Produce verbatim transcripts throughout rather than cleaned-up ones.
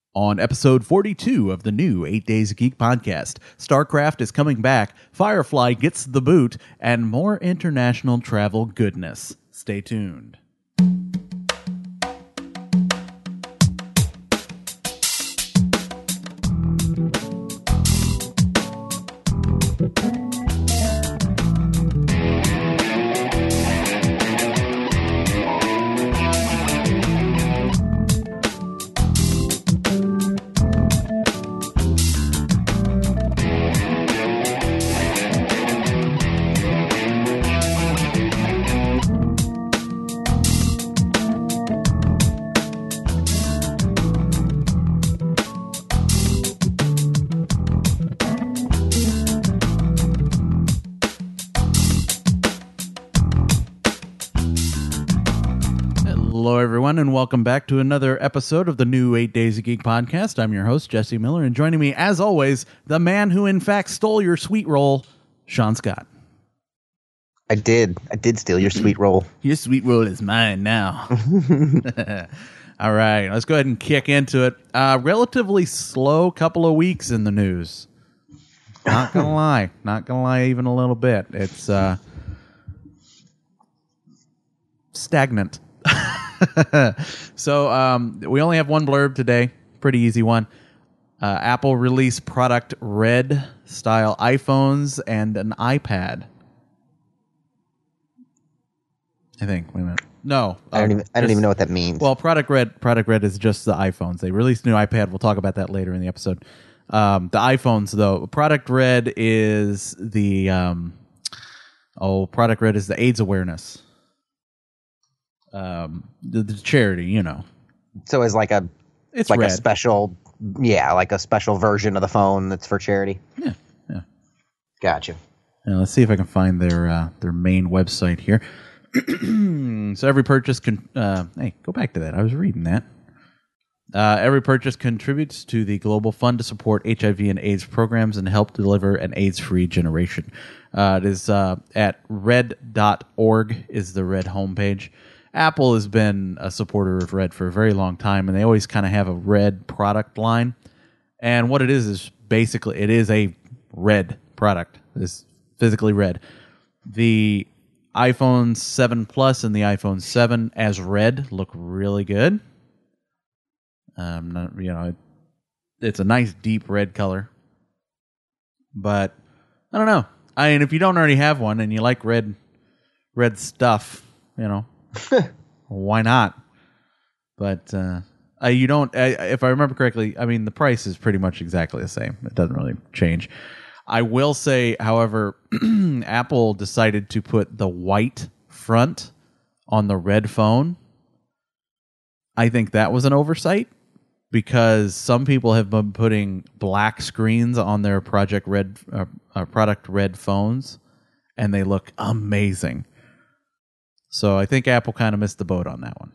On episode forty-two of the new eight Days of Geek podcast, StarCraft is coming back, Firefly gets the boot, and more international travel goodness. Stay tuned. And welcome back to another episode of the new eight Days of Geek podcast. I'm your host, Jesse Miller, and joining me, as always, the man who in fact stole your sweet roll, Sean Scott. I did. I did steal your sweet roll. Your sweet roll is mine now. All right, let's go ahead and kick into it. Uh, relatively slow couple of weeks in the news. Not gonna lie. Not gonna lie even a little bit. It's uh, stagnant. so um, we only have one blurb today. Pretty easy one. Uh, Apple released product Red style iPhones and an iPad. I think. Wait a minute. No, I don't even. I don't even know what that means. Well, product Red. Product Red is just the iPhones. They released a new iPad. We'll talk about that later in the episode. Um, the iPhones, though, product Red is the um, oh, product Red is the AIDS awareness. Um, the, the charity, you know. So it's like a, it's like red. a special, yeah, like a special version of the phone that's for charity. Yeah, yeah. Gotcha. Now, let's see if I can find their uh, their main website here. So every purchase can. Uh, hey, go back to that. I was reading that. Uh, every purchase contributes to the global fund to support H I V and AIDS programs and help deliver an AIDS-free generation. Uh, it is uh, at red dot org is the Red homepage. Apple has been a supporter of Red for a very long time, and they always kind of have a Red product line. And what it is is basically it is a Red product. It's physically red. The iPhone seven Plus and the iPhone seven as red look really good. Um, not, you know, it, it's a nice deep red color. But I don't know. I mean, if you don't already have one and you like red, red stuff, you know. Why not? But uh, uh, you don't. Uh, if I remember correctly, I mean the price is pretty much exactly the same. It doesn't really change. I will say, however, Apple decided to put the white front on the red phone. I think that was an oversight because some people have been putting black screens on their Project Red, uh, uh, product Red phones, and they look amazing. So I think Apple kind of missed the boat on that one.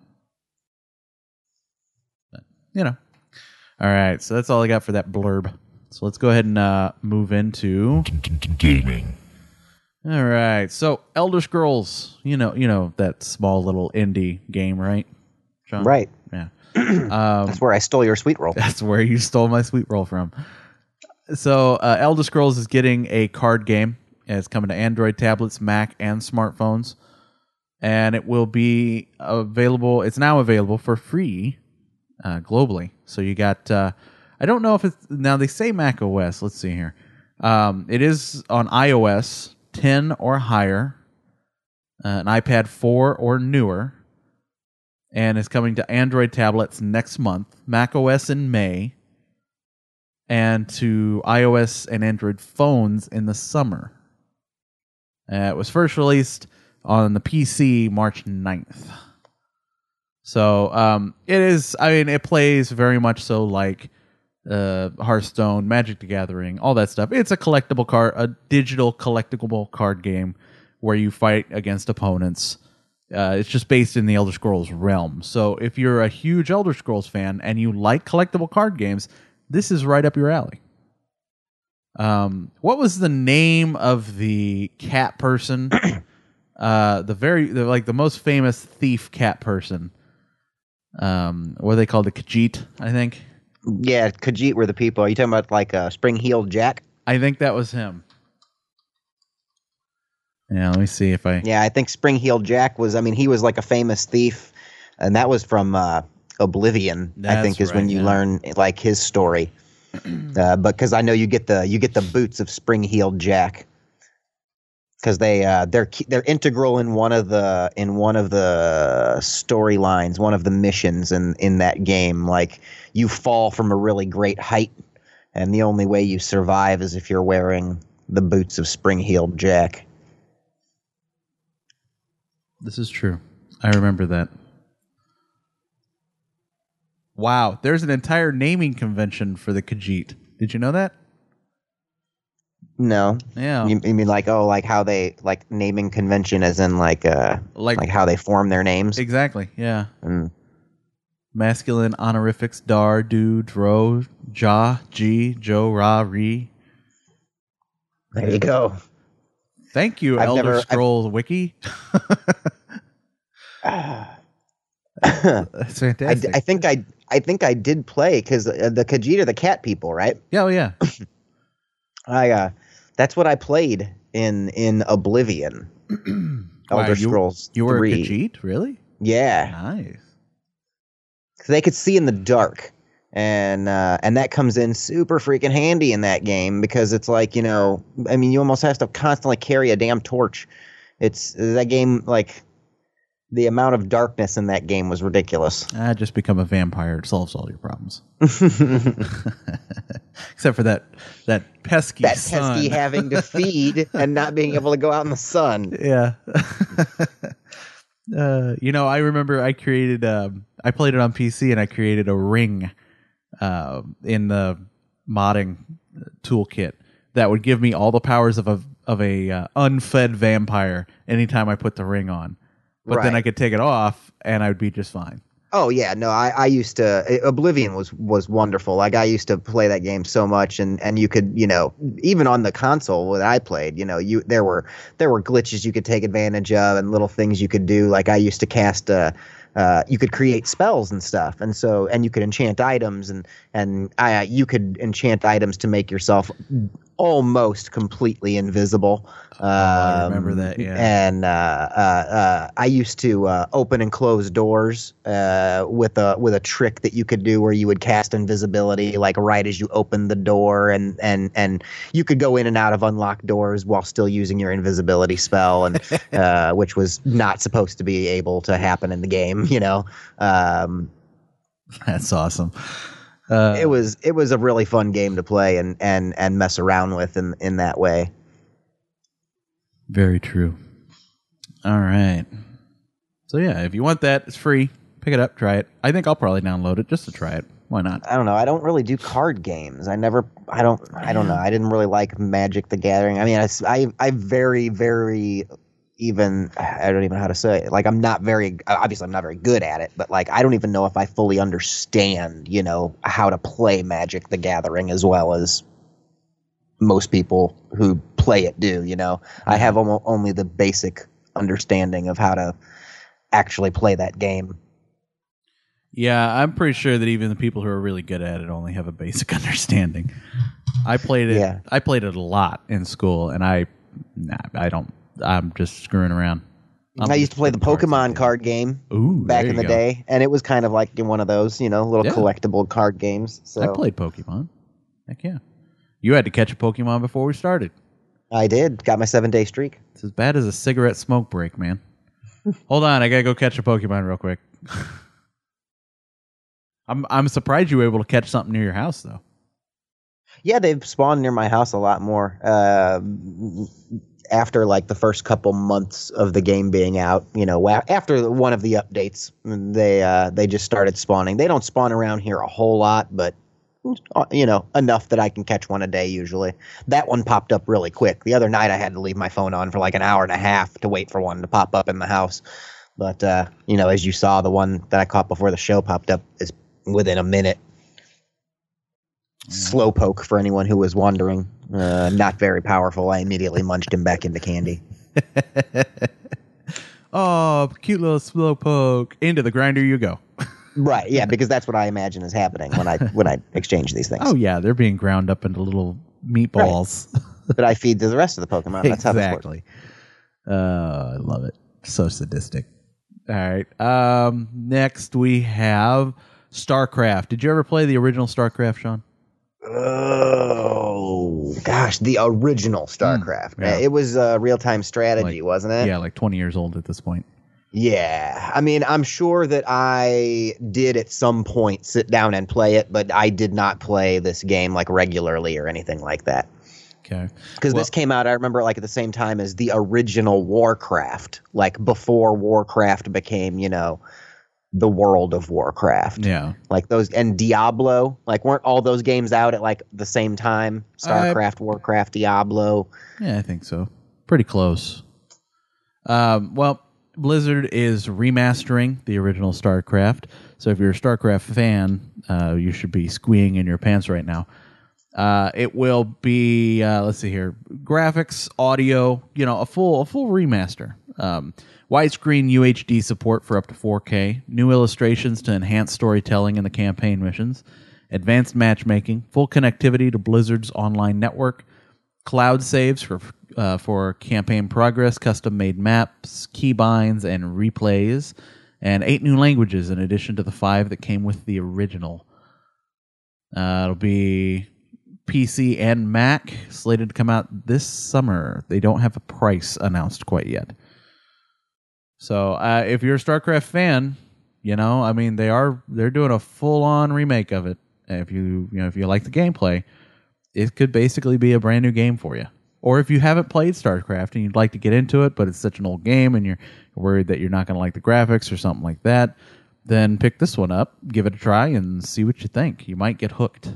But, you know. All right, so that's all I got for that blurb. So let's go ahead and uh, move into gaming. All right, so Elder Scrolls, you know, you know that small little indie game, right, Sean? Right. Yeah. um, that's where I stole your sweet roll. That's where you stole my sweet roll from. So uh, Elder Scrolls is getting a card game. It's coming to Android tablets, Mac, and smartphones. And it will be available. It's now available for free uh, globally. So you got. Uh, I don't know if it's now. They say Mac O S. Let's see here. Um, it is on iOS ten or higher, uh, an iPad four or newer, and it's coming to Android tablets next month. Mac O S in May, and to iOS and Android phones in the summer. Uh, it was first released on the P C March ninth. So um, it is, I mean, it plays very much so like uh, Hearthstone, Magic the Gathering, all that stuff. It's a collectible card, a digital collectible card game where you fight against opponents. Uh, it's just based in the Elder Scrolls realm. So if you're a huge Elder Scrolls fan and you like collectible card games, this is right up your alley. Um, what was the name of the cat person? uh, the very the, like the most famous thief cat person. Um, what are they called? The Khajiit, I think. Yeah, Khajiit were the people. Are you talking about like uh, Spring-Heeled Jack? I think that was him. Yeah, let me see if I. Yeah, I think Spring-Heeled Jack was. I mean, he was like a famous thief, and that was from uh, Oblivion. That's I think is when right, you yeah. learn like his story. uh, but because I know you get the you get the boots of Spring-Heeled Jack. Because they uh, they're they're integral in one of the in one of the storylines, one of the missions in, in that game. Like you fall from a really great height, and the only way you survive is if you're wearing the boots of Spring-Heeled Jack. This is true. I remember that. Wow, there's an entire naming convention for the Khajiit. Did you know that? No. Yeah. You, you mean like oh like how they like naming convention as in like uh Like- like, how they form their names? Exactly. Yeah. Mm. Masculine honorifics: Dar, Du, Dro, Ja, Ji, Jo, Ra, Ri. There you go. Thank you, I've Elder never- Scrolls Wiki. That's I, fantastic. I think I I think I did play because the Khajiit are the cat people, right? yeah, oh, yeah. I uh, that's what I played in in Oblivion. Wow, Elder you- Scrolls You were three. a Khajiit? Really? Yeah, Nice. 'cause they could see in the dark, and uh, and that comes in super freaking handy in that game because it's like you know, I mean, you almost have to constantly carry a damn torch. It's that game like the amount of darkness in that game was ridiculous. Ah, just become a vampire. It solves all your problems. Except for that that pesky That sun. pesky having to feed and not being able to go out in the sun. Yeah. uh, you know, I remember I created, um, I played it on P C and I created a ring uh, in the modding toolkit that would give me all the powers of a of a uh, unfed vampire anytime I put the ring on. But then Right. I could take it off and I would be just fine. Oh yeah, no, I, I used to Oblivion was was wonderful. Like I used to play that game so much, and, and you could you know even on the console that I played, you know you there were there were glitches you could take advantage of and little things you could do. Like I used to cast uh, uh you could create spells and stuff, and so and you could enchant items and and I you could enchant items to make yourself almost completely invisible. Oh, I Um, remember that, yeah. And uh, uh, uh, I used to uh, open and close doors uh, with a with a trick that you could do where you would cast invisibility, like right as you open the door, and and and you could go in and out of unlocked doors while still using your invisibility spell, and uh, which was not supposed to be able to happen in the game. You know, um, That's awesome. Uh, it was it was a really fun game to play and and and mess around with in in that way. Very true. All right. So yeah, if you want that, it's free. Pick it up, try it. I think I'll probably download it just to try it. Why not? I don't know. I don't really do card games. I never. I don't. I don't know. I didn't really like Magic the Gathering. I mean, I, I, I very, very, even. I don't even know how to say it. Like, I'm not very. Obviously, I'm not very good at it. But like, I don't even know if I fully understand. You know how to play Magic the Gathering as well as most people who play it do. You know, I have almost only the basic understanding of how to actually play that game. Yeah, I'm pretty sure that even the people who are really good at it only have a basic understanding. I played it. Yeah. I played it a lot in school, and I, nah, I don't. I'm just screwing around. I'm I used just to play the putting cards Pokemon in. card game. Ooh, back there in you the go. day, and it was kind of like one of those, you know, little Yeah. collectible card games. So I played Pokemon. Heck yeah. You had to catch a Pokemon before we started. I did. Got my seven day streak. It's as bad as a cigarette smoke break, man. Hold on, I gotta go catch a Pokemon real quick. I'm I'm surprised you were able to catch something near your house though. Yeah, they've spawned near my house a lot more. Uh, after like the first couple months of the game being out, you know, wa- after one of the updates, they uh, they just started spawning. They don't spawn around here a whole lot, but uh, you know, enough that I can catch one a day usually. That one popped up really quick. The other night I had to leave my phone on for like an hour and a half to wait for one to pop up in the house. But uh, you know, as you saw, the one that I caught before the show popped up is within a minute. Slowpoke, for anyone who was wondering. Uh, not very powerful. I immediately munched him back into candy. Oh, cute little Slowpoke. Into the grinder you go. Right, yeah, because that's what I imagine is happening when I when I exchange these things. Oh yeah, they're being ground up into little meatballs. Right. That I feed to the rest of the Pokemon. That's exactly. how this Uh, works. I love it. So sadistic. All right. Um, next we have StarCraft. Did you ever play the original StarCraft, Sean? Oh gosh, the original StarCraft. Mm, yeah. It was a real-time strategy, like, wasn't it? Yeah, like twenty years old at this point. Yeah. I mean, I'm sure that I did at some point sit down and play it, but I did not play this game like regularly or anything like that. Okay. Because well, this came out, I remember, like at the same time as the original Warcraft, like before Warcraft became, you know, the World of Warcraft. Yeah. Like those, and Diablo, like weren't all those games out at like the same time? StarCraft, uh, Warcraft, Diablo. Yeah, I think so. Pretty close. Um, well, Blizzard is remastering the original StarCraft. So if you're a StarCraft fan, uh, you should be squeeing in your pants right now. Uh, it will be, uh, let's see here, graphics, audio, you know, a full a full remaster. Um, widescreen U H D support for up to four K, new illustrations to enhance storytelling in the campaign missions, advanced matchmaking, full connectivity to Blizzard's online network, cloud saves for uh, for campaign progress, custom-made maps, keybinds, and replays, and eight new languages in addition to the five that came with the original. Uh, it'll be P C and Mac, slated to come out this summer. They don't have a price announced quite yet. So uh, if you're a StarCraft fan, you know, I mean, they are they're doing a full-on remake of it. If you you know if you like the gameplay, it could basically be a brand new game for you. Or if you haven't played StarCraft and you'd like to get into it, but it's such an old game and you're worried that you're not going to like the graphics or something like that, then pick this one up, give it a try, and see what you think. You might get hooked.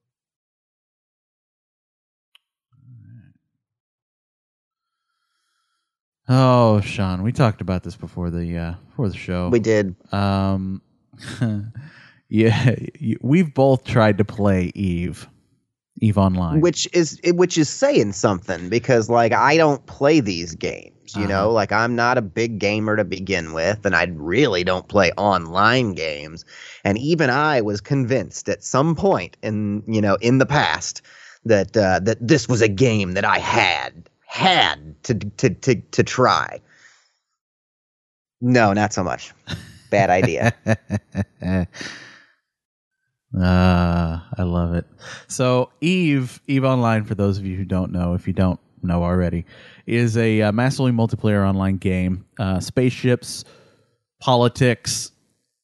Oh, Sean, we talked about this before the uh, before the show. We did. Um, yeah, we've both tried to play Eve. Eve Online, which is which is saying something, because like I don't play these games, you uh-huh. know, like I'm not a big gamer to begin with, and I really don't play online games. And even I was convinced at some point in you know in the past that uh, that this was a game that I had had to to to to try. No, not so much. Bad idea. Ah, uh, I love it. So Eve, Eve Online, for those of you who don't know, if you don't know already, is a uh, massively multiplayer online game. Uh, spaceships, politics,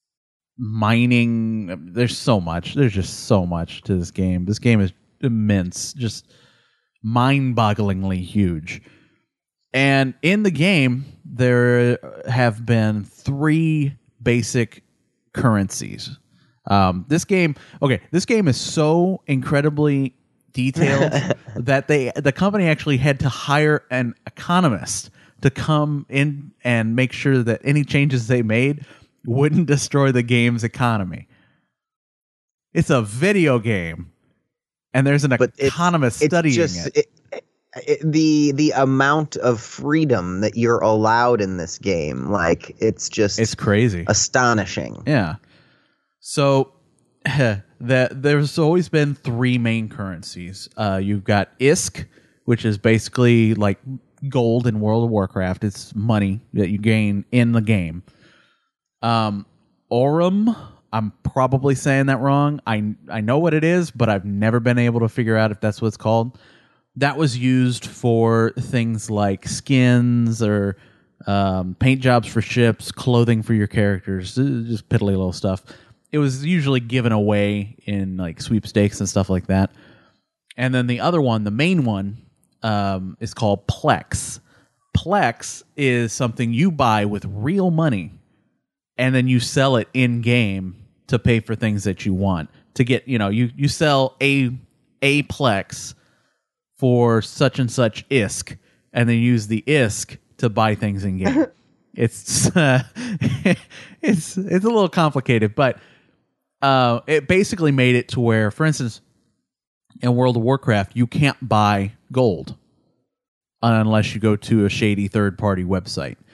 mining. There's so much. There's just so much to this game. This game is immense, just mind-bogglingly huge. And in the game, there have been three basic currencies. Um, this game, okay, this game is so incredibly detailed that they, the company actually had to hire an economist to come in and make sure that any changes they made wouldn't destroy the game's economy. It's a video game, and there's an but economist it's, studying it's just, it. it. It, the the amount of freedom that you're allowed in this game, like it's just it's crazy, astonishing. Yeah. So that there's always been three main currencies. Uh, you've got I S K, which is basically like gold in World of Warcraft. It's money that you gain in the game. Um, Aurum, I'm probably saying that wrong. I I know what it is, but I've never been able to figure out if that's what it's called. That was used for things like skins or um, paint jobs for ships, clothing for your characters, just piddly little stuff. It was usually given away in like sweepstakes and stuff like that. And then the other one, the main one, um, is called Plex. Plex is something you buy with real money, and then you sell it in game to pay for things that you want. To get, you know, you, you sell a a Plex for such and such I S K, and then use the I S K to buy things in game. It's uh, it's it's a little complicated, but uh, it basically made it to where, for instance, in World of Warcraft, you can't buy gold unless you go to a shady third-party website.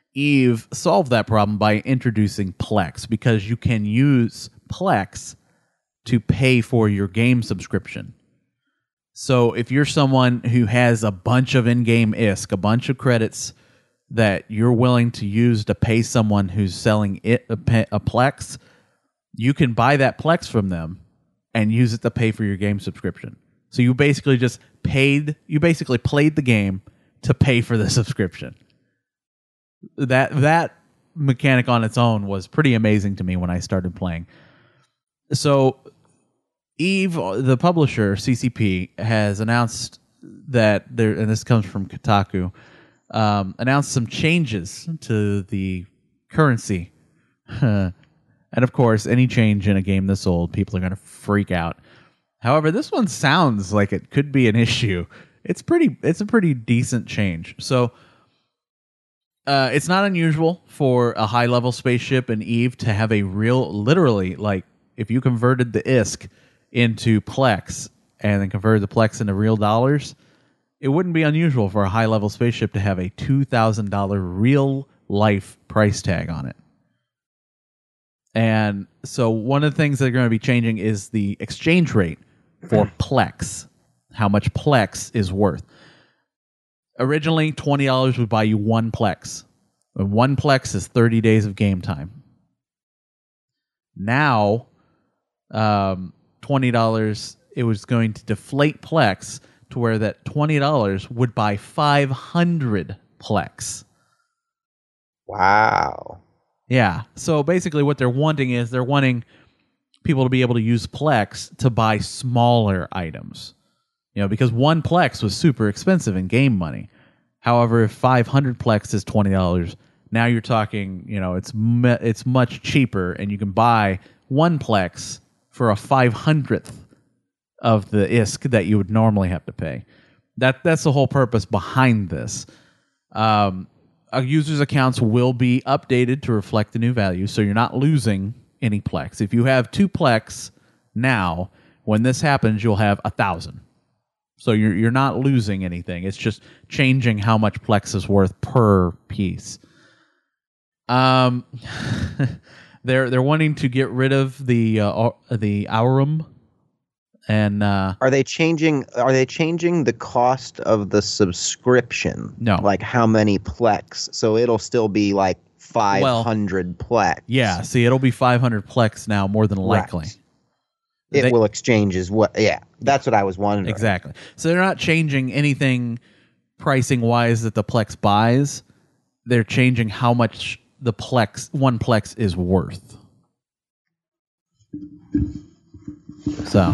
Eve solved that problem by introducing Plex, because you can use Plex to pay for your game subscription. So if you're someone who has a bunch of in-game I S K, a bunch of credits that you're willing to use to pay someone who's selling it a, a Plex, you can buy that Plex from them and use it to pay for your game subscription. So you basically just paid, you basically played the game to pay for the subscription. That that mechanic on its own was pretty amazing to me when I started playing. So Eve, the publisher, C C P, has announced that there, and this comes from Kotaku, um, announced some changes to the currency. And of course, any change in a game this old, people are going to freak out. However, this one sounds like it could be an issue. It's pretty. It's a pretty decent change. So. Uh, it's not unusual for a high-level spaceship in Eve to have a real, literally, like, if you converted the I S K into Plex and then converted the Plex into real dollars, it wouldn't be unusual for a high-level spaceship to have a two thousand dollars real-life price tag on it. And so one of the things that are going to be changing is the exchange rate for Plex, how much Plex is worth. Originally, twenty dollars would buy you one Plex. And one Plex is thirty days of game time. Now, um, twenty dollars, it was going to deflate Plex to where that twenty dollars would buy five hundred Plex. Wow. Yeah. So basically what they're wanting is they're wanting people to be able to use Plex to buy smaller items. You know, because one Plex was super expensive in game money. However, if five hundred Plex is twenty dollars, now you're talking, you know, it's me- it's much cheaper, and you can buy one Plex for a five hundredth of the I S K that you would normally have to pay. That That's the whole purpose behind this. Um, a user's accounts will be updated to reflect the new value, so you're not losing any Plex. If you have two Plex now, when this happens, you'll have a thousand. So you're you're not losing anything. It's just changing how much Plex is worth per piece. Um, they're they're wanting to get rid of the uh, the Aurum, and uh, are they changing? Are they changing the cost of the subscription? No, like how many Plex? So it'll still be like five hundred well, Plex. Yeah, see, it'll be five hundred Plex now, more than likely. Right. It they, will exchange as what? Yeah, that's what I was wondering. Exactly. So they're not changing anything pricing wise that the Plex buys. They're changing how much the Plex one Plex is worth. So,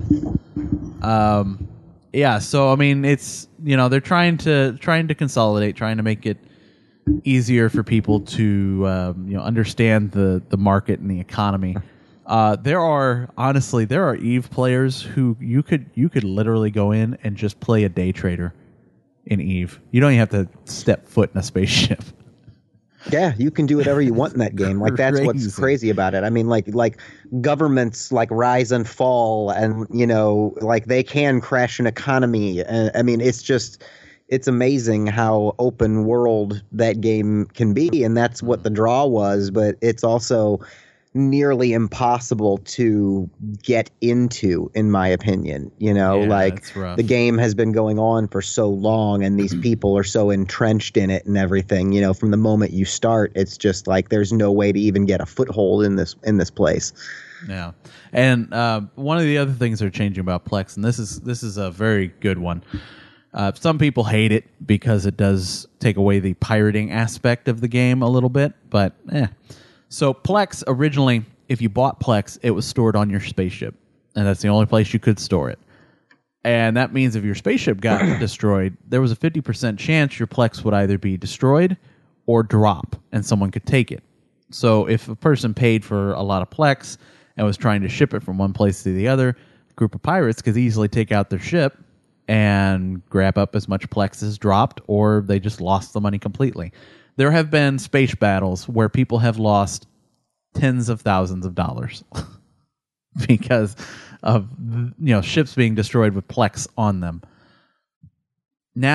um, yeah. So I mean, it's you know they're trying to trying to consolidate, trying to make it easier for people to um, you know understand the the market and the economy. Uh, there are honestly there are Eve players who you could you could literally go in and just play a day trader in Eve. You don't even have to step foot in a spaceship. Yeah, you can do whatever you want in that game. Like that's crazy. What's crazy about it. I mean, like like governments like rise and fall, and you know, like they can crash an economy. And I mean, it's just it's amazing how open world that game can be, and that's what the draw was. But it's also nearly impossible to get into, in my opinion. You know, yeah, like the game has been going on for so long and these people are so entrenched in it and everything. You know, from the moment you start, it's just like there's no way to even get a foothold in this in this place. Yeah. And uh, one of the other things they're changing about Plex, and this is this is a very good one. Uh, some people hate it because it does take away the pirating aspect of the game a little bit, but eh. So Plex, originally, if you bought Plex, it was stored on your spaceship, and that's the only place you could store it. And that means if your spaceship got destroyed, there was a fifty percent chance your Plex would either be destroyed or drop, and someone could take it. So if a person paid for a lot of Plex and was trying to ship it from one place to the other, a group of pirates could easily take out their ship and grab up as much Plex as dropped, or they just lost the money completely. There have been space battles where people have lost tens of thousands of dollars because of you know ships being destroyed with Plex on them. Now,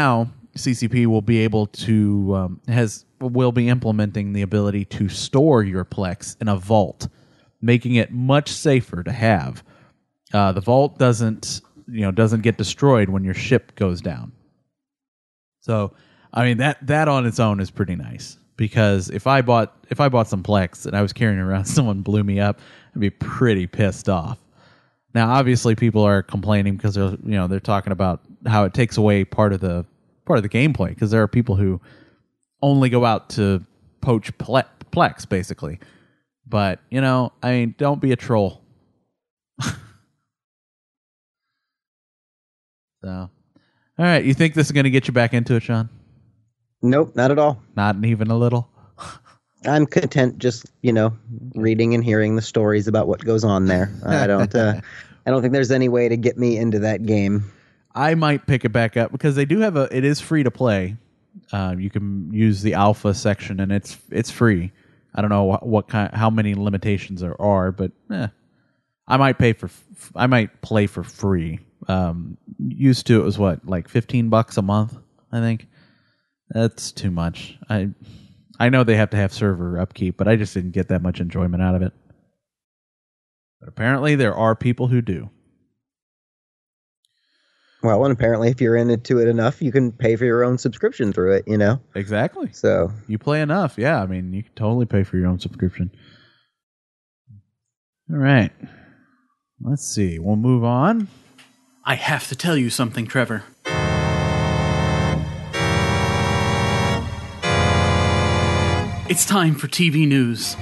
C C P will be able to um, has will be implementing the ability to store your Plex in a vault, making it much safer to have. Uh, the vault doesn't you know doesn't get destroyed when your ship goes down. So, I mean that that on its own is pretty nice, because if I bought if I bought some Plex and I was carrying it around, someone blew me up, I'd be pretty pissed off. Now, obviously, people are complaining because they're you know they're talking about how it takes away part of the part of the gameplay, because there are people who only go out to poach ple- Plex, basically. But you know, I mean, don't be a troll. So, all right, you think this is going to get you back into it, Sean? Nope, not at all. Not even a little. I'm content just, you know, reading and hearing the stories about what goes on there. I don't uh, I don't think there's any way to get me into that game. I might pick it back up because they do have a it is free to play. Uh, you can use the alpha section and it's it's free. I don't know what, what kind how many limitations there are, but eh, I might pay for I might play for free. Um, used to it was what, like fifteen bucks a month, I think. That's too much. I I know they have to have server upkeep, but I just didn't get that much enjoyment out of it. But apparently there are people who do. Well, and apparently if you're into it enough, you can pay for your own subscription through it, you know? Exactly. So you play enough, yeah. I mean, you can totally pay for your own subscription. All right. Let's see. We'll move on. I have to tell you something, Trevor. It's time for T V news.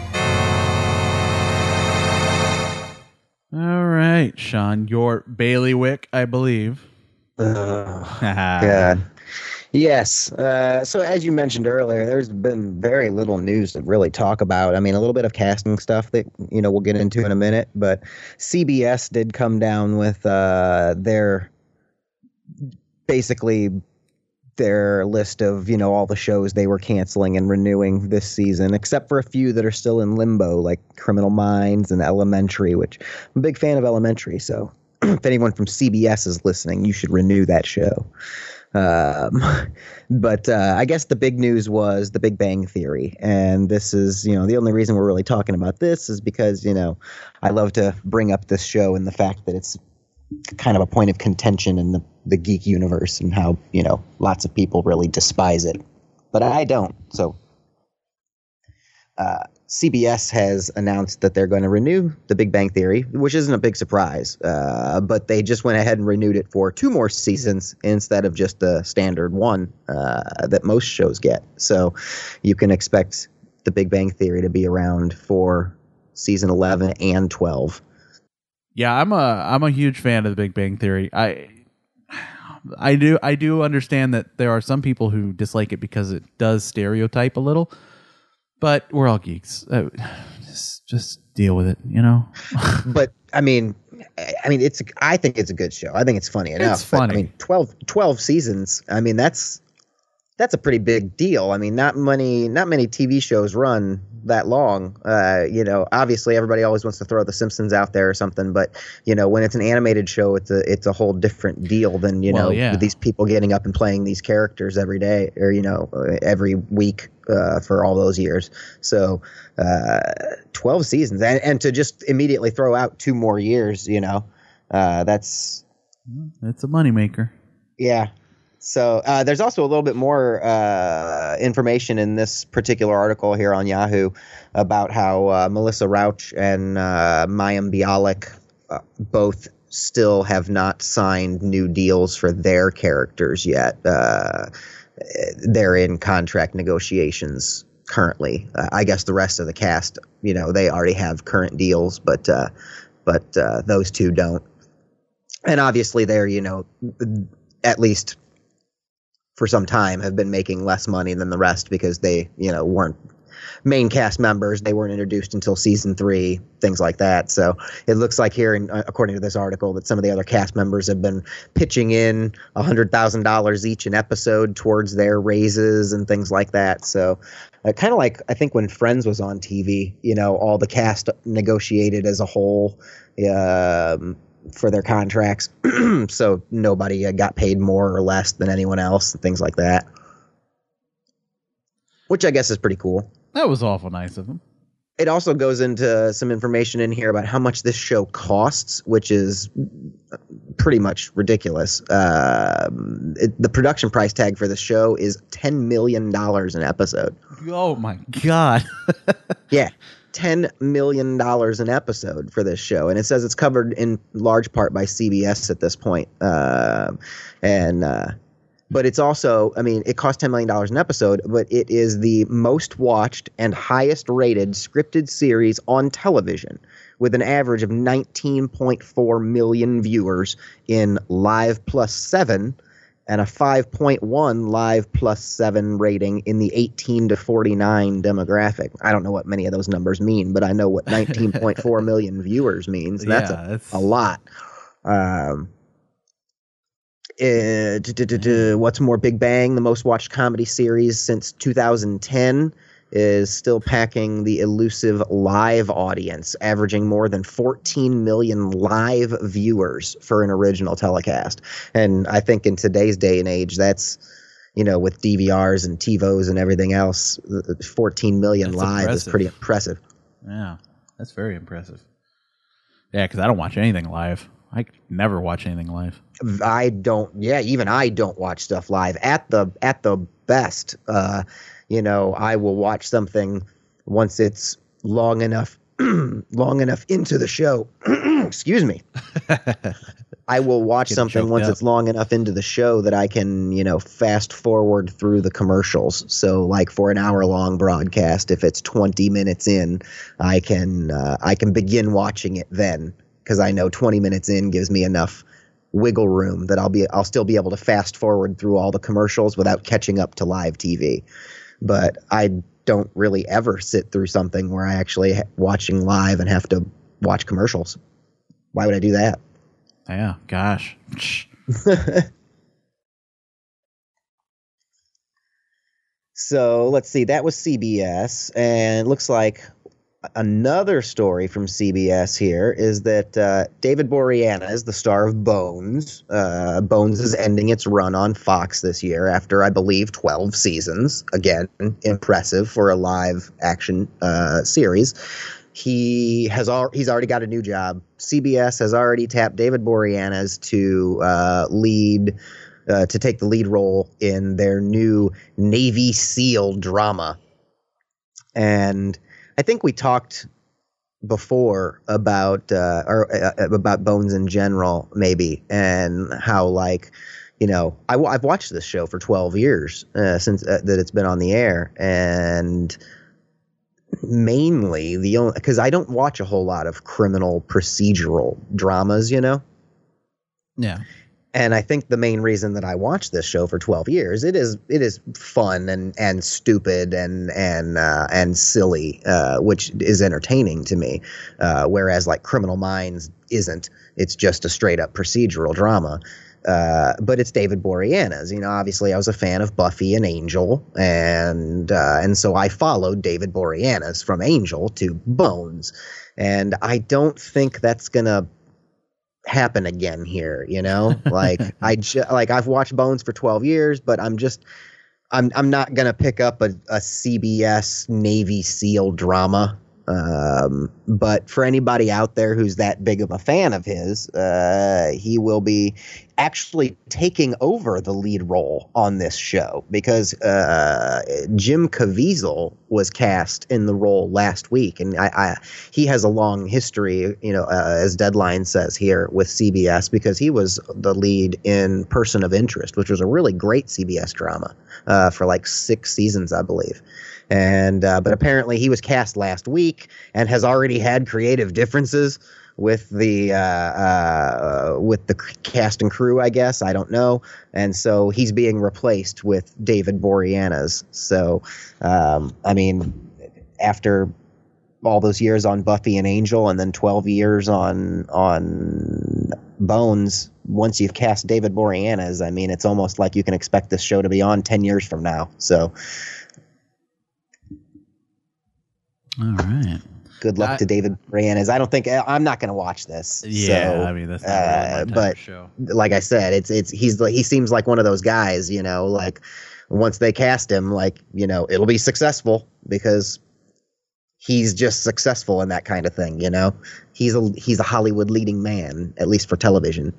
All right, Sean, your bailiwick, I believe. Uh, God. Yes. Uh, so as you mentioned earlier, there's been very little news to really talk about. I mean, a little bit of casting stuff that, you know, we'll get into in a minute. But C B S did come down with uh, their basically their list of, you know, all the shows they were canceling and renewing this season, except for a few that are still in limbo, like Criminal Minds and Elementary, which I'm a big fan of Elementary. So if anyone from C B S is listening, you should renew that show. Um, but uh, I guess the big news was The Big Bang Theory. And this is, you know, the only reason we're really talking about this is because, you know, I love to bring up this show and the fact that it's kind of a point of contention in the, the geek universe and how, you know, lots of people really despise it. But I don't. So uh, C B S has announced that they're going to renew The Big Bang Theory, which isn't a big surprise. Uh, but they just went ahead and renewed it for two more seasons instead of just the standard one uh, that most shows get. So you can expect The Big Bang Theory to be around for season eleven and twelve. Yeah, I'm a I'm a huge fan of The Big Bang Theory. I I do I do understand that there are some people who dislike it because it does stereotype a little, but we're all geeks. Uh, just just deal with it, you know. But I mean, I mean, it's I think it's a good show. I think it's funny enough. It's funny. But, I mean, twelve, twelve seasons. I mean, that's that's a pretty big deal. I mean, not many not many T V shows run that long. Uh, you know, obviously everybody always wants to throw The Simpsons out there or something, but you know, when it's an animated show, it's a it's a whole different deal than, you well, know, yeah. these people getting up and playing these characters every day or, you know, every week uh, for all those years. So uh, twelve seasons and, and to just immediately throw out two more years, you know, uh, that's it's a moneymaker. Yeah. So uh, there's also a little bit more uh, information in this particular article here on Yahoo about how uh, Melissa Rauch and uh, Mayim Bialik uh, both still have not signed new deals for their characters yet. Uh, they're in contract negotiations currently. Uh, I guess the rest of the cast, you know, they already have current deals, but uh, but uh, those two don't. And obviously they're, you know, at least for some time have been making less money than the rest because they, you know, weren't main cast members. They weren't introduced until season three, things like that. So it looks like here, in, uh, according to this article, that some of the other cast members have been pitching in one hundred thousand dollars each an episode towards their raises and things like that. So uh, kind of like, I think when Friends was on T V, you know, all the cast negotiated as a whole. Um, for their contracts, so nobody uh, got paid more or less than anyone else, and things like that. Which I guess is pretty cool. That was awful nice of him. It also goes into some information in here about how much this show costs, which is pretty much ridiculous. Uh, it, the production price tag for the show is ten million dollars an episode. Oh, my God. Yeah, ten million dollars an episode for this show. And it says it's covered in large part by C B S at this point. Uh, and... Uh, But it's also, I mean, it costs ten million dollars an episode, but it is the most watched and highest rated scripted series on television, with an average of nineteen point four million viewers in Live Plus seven and a five point one Live Plus seven rating in the eighteen to forty-nine demographic. I don't know what many of those numbers mean, but I know what nineteen point four million viewers means. That's, Yeah, a, that's- a lot. Um, Uh, d- d- d- d- what's more, Big Bang, the most watched comedy series since two thousand ten, is still packing the elusive live audience, averaging more than fourteen million live viewers for an original telecast. And I think in today's day and age, that's, you know, with D V Rs and TiVos and everything else, fourteen million That's live impressive. is pretty impressive. Yeah, that's very impressive. Yeah, because I don't watch anything live. I never watch anything live. I don't. Yeah, even I don't watch stuff live. At the at the best, uh, you know, I will watch something once it's long enough, long enough into the show. Excuse me. I will watch Getting something choked once up. it's long enough into the show that I can, you know, fast forward through the commercials. So, like for an hour long broadcast, if it's twenty minutes in, I can uh, I can begin watching it then. Because I know twenty minutes in gives me enough wiggle room that I'll be I'll still be able to fast forward through all the commercials without catching up to live T V. But I don't really ever sit through something where I actually ha- watching live and have to watch commercials. Why would I do that? Yeah, gosh. So let's see. That was C B S, and it looks like another story from C B S here is that uh, David Boreanaz, the star of Bones, uh, Bones is ending its run on Fox this year after, I believe, twelve seasons. Again, impressive for a live action uh, series. He has al- he's already got a new job. C B S has already tapped David Boreanaz to uh, lead. Uh, to take the lead role in their new Navy SEAL drama. And I think we talked before about uh, or uh, about Bones in general, maybe, and how, like, you know, I, I've watched this show for twelve years uh, since uh, that it's been on the air, and mainly the only because I don't watch a whole lot of criminal procedural dramas, you know. Yeah. And I think the main reason that I watched this show for twelve years, it is it is fun and, and stupid and and uh, and silly, uh, which is entertaining to me. Uh, whereas like Criminal Minds isn't. It's just a straight up procedural drama. Uh, but it's David Boreanaz. You know, obviously I was a fan of Buffy and Angel, and uh, and so I followed David Boreanaz from Angel to Bones, and I don't think that's gonna happen again here, you know. Like I ju- like I've watched Bones for twelve years, but I'm just I'm I'm not gonna pick up a, a C B S Navy SEAL drama. Um, but for anybody out there who's that big of a fan of his, uh, he will be actually taking over the lead role on this show because uh, Jim Caviezel was cast in the role last week, and I, I he has a long history, you know, uh, as Deadline says here with C B S because he was the lead in Person of Interest, which was a really great C B S drama uh, for like six seasons, I believe. And uh, but apparently he was cast last week and has already had creative differences with the uh, uh, with the cast and crew, I guess. I don't know. And so he's being replaced with David Boreanaz. So, um, I mean, after all those years on Buffy and Angel and then twelve years on on Bones, once you've cast David Boreanaz, I mean, it's almost like you can expect this show to be on ten years from now. So. All right. good luck I- to David Boreanaz. I don't think I'm not going to watch this. Yeah, so, I mean that's not really my uh, type but of show. like I said, it's it's he's like he seems like one of those guys, you know, like once they cast him, like you know, it'll be successful because he's just successful in that kind of thing, you know. He's a he's a Hollywood leading man, at least for television.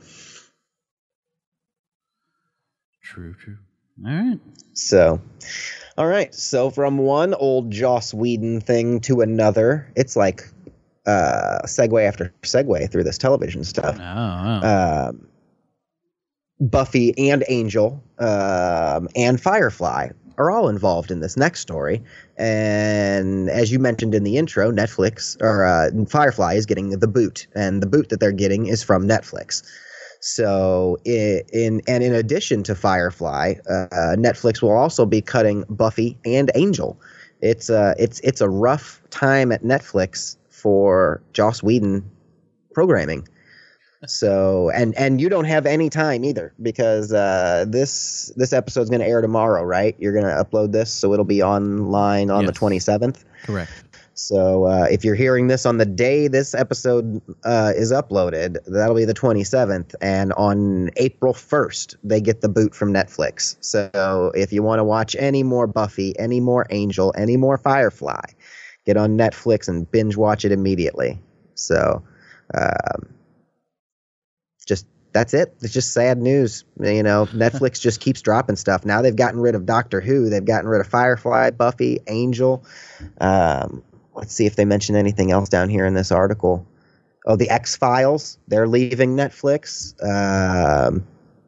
True, true. All right. So, all right. So from one old Joss Whedon thing to another, it's like uh, segue after segue through this television stuff. Oh, wow. Um, Buffy and Angel um, and Firefly are all involved in this next story. And as you mentioned in the intro, Netflix or uh, Firefly is getting the boot, and the boot that they're getting is from Netflix. So, in, in and in addition to Firefly, uh, Netflix will also be cutting Buffy and Angel. It's uh, it's it's a rough time at Netflix for Joss Whedon programming. So, and and you don't have any time either because uh, this this episode is going to air tomorrow, right? You're going to upload this, so it'll be online on Yes. the twenty-seventh. Correct. So uh, if you're hearing this on the day this episode uh, is uploaded, that'll be the twenty-seventh. And on April first, they get the boot from Netflix. So if you want to watch any more Buffy, any more Angel, any more Firefly, get on Netflix and binge watch it immediately. So um, just that's it. It's just sad news. You know, Netflix just keeps dropping stuff. Now they've gotten rid of Doctor Who. They've gotten rid of Firefly, Buffy, Angel. Um, Let's see if they mention anything else down here in this article. Oh, the X-Files. They're leaving Netflix. Um,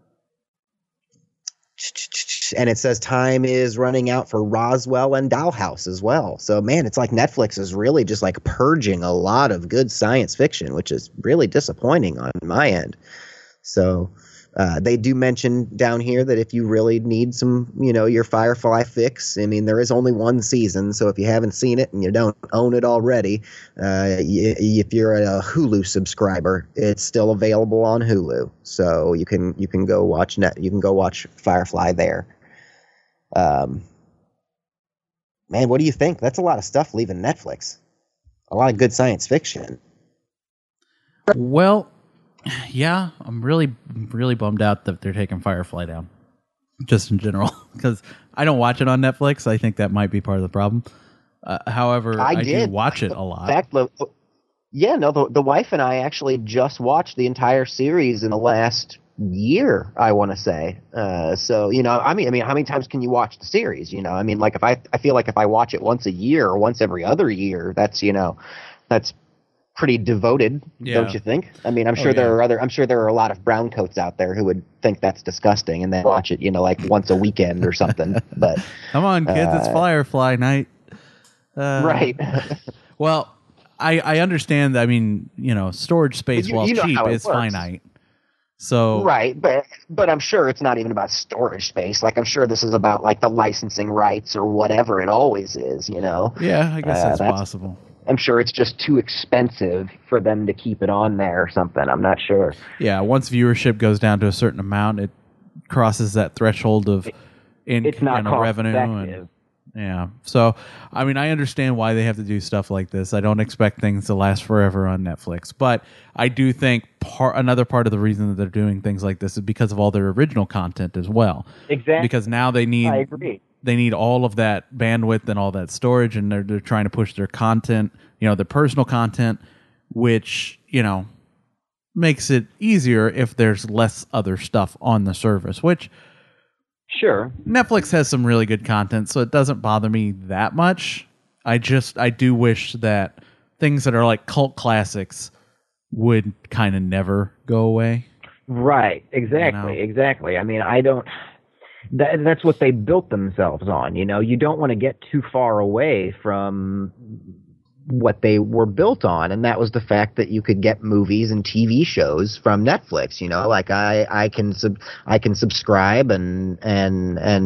and it says time is running out for Roswell and Dollhouse as well. So, man, it's like Netflix is really just like purging a lot of good science fiction, which is really disappointing on my end. So uh, they do mention down here that if you really need some, you know, your Firefly fix, I mean, there is only one season. So if you haven't seen it and you don't own it already, uh, y- if you're a Hulu subscriber, it's still available on Hulu. So you can you can go watch net you can go watch Firefly there. Um, man, what do you think? That's a lot of stuff leaving Netflix. A lot of good science fiction. Well, yeah, I'm really, really bummed out that they're taking Firefly down, just in general, because I don't watch it on Netflix. I think that might be part of the problem. Uh, however, I I, did. do watch it a lot. In fact, the, yeah, no, the, the wife and I actually just watched the entire series in the last year, I want to say. Uh, so, you know, I mean, I mean, how many times can you watch the series? You know, I mean, like if I, I feel like if I watch it once a year or once every other year, that's, you know, that's pretty devoted, Yeah. don't you think? I mean, I'm Oh, sure there yeah. are other, I'm sure there are a lot of brown coats out there who would think that's disgusting and then watch it, you know, like once a weekend or something. But Come on, kids, it's Uh, Firefly night. Uh, right. Well, I, I understand. I mean, you know, storage space, You- while you know cheap, how it is works. finite. So Right, but but I'm sure it's not even about storage space. Like I'm sure this is about like the licensing rights or whatever it always is, you know. yeah, I guess Uh, that's, that's- possible. I'm sure it's just too expensive for them to keep it on there or something. I'm not sure. Yeah, once viewership goes down to a certain amount, it crosses that threshold of in It's not you know, cost revenue. effective. And, yeah, so I mean, I understand why they have to do stuff like this. I don't expect things to last forever on Netflix, but I do think part another part of the reason that they're doing things like this is because of all their original content as well. Exactly. Because now they need I agree. they need all of that bandwidth and all that storage, and they're they're trying to push their content, you know, their personal content, which, you know, makes it easier if there's less other stuff on the service, which Sure. Netflix has some really good content, so it doesn't bother me that much. I just I do wish that things that are like cult classics would kind of never go away. Right. Exactly. You know? Exactly. I mean, I don't. That, that's what they built themselves on. You know, you don't want to get too far away from what they were built on, and that was the fact that you could get movies and T V shows from Netflix. You know, like I, I can sub, I can subscribe and and and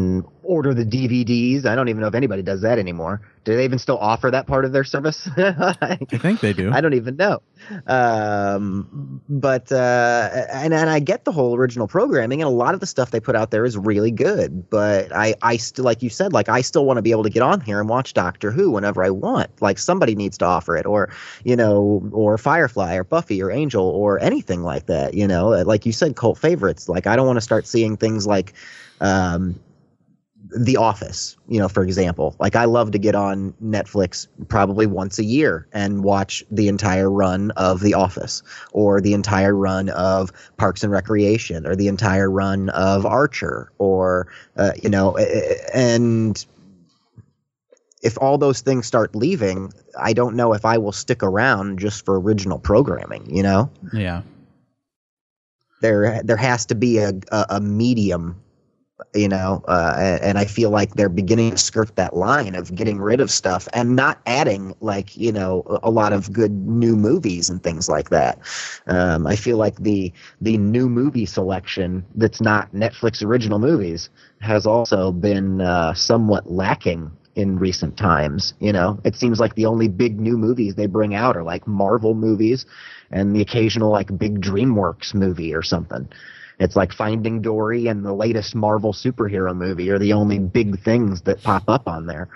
order the D V Ds. I don't even know if anybody does that anymore. Do they even still offer that part of their service? I think they do. I don't even know. Um, but uh, and and I get the whole original programming, and a lot of the stuff they put out there is really good. But I I still, like you said, like I still want to be able to get on here and watch Doctor Who whenever I want. Like somebody needs to offer it, or you know, or Firefly, or Buffy, or Angel, or anything like that. You know, like you said, cult favorites. Like I don't want to start seeing things like. Um, The Office, you know, for example. Like I love to get on Netflix probably once a year and watch the entire run of The Office, or the entire run of Parks and Recreation, or the entire run of Archer, or uh, you know, and if all those things start leaving, I don't know if I will stick around just for original programming, you know? Yeah. There there has to be a a, a medium, you know, uh, and I feel like they're beginning to skirt that line of getting rid of stuff and not adding, like, you know, a lot of good new movies and things like that. Um, I feel like the the new movie selection that's not Netflix original movies has also been uh, somewhat lacking in recent times. You know, it seems like the only big new movies they bring out are like Marvel movies and the occasional like big DreamWorks movie or something. It's like Finding Dory and the latest Marvel superhero movie are the only big things that pop up on there.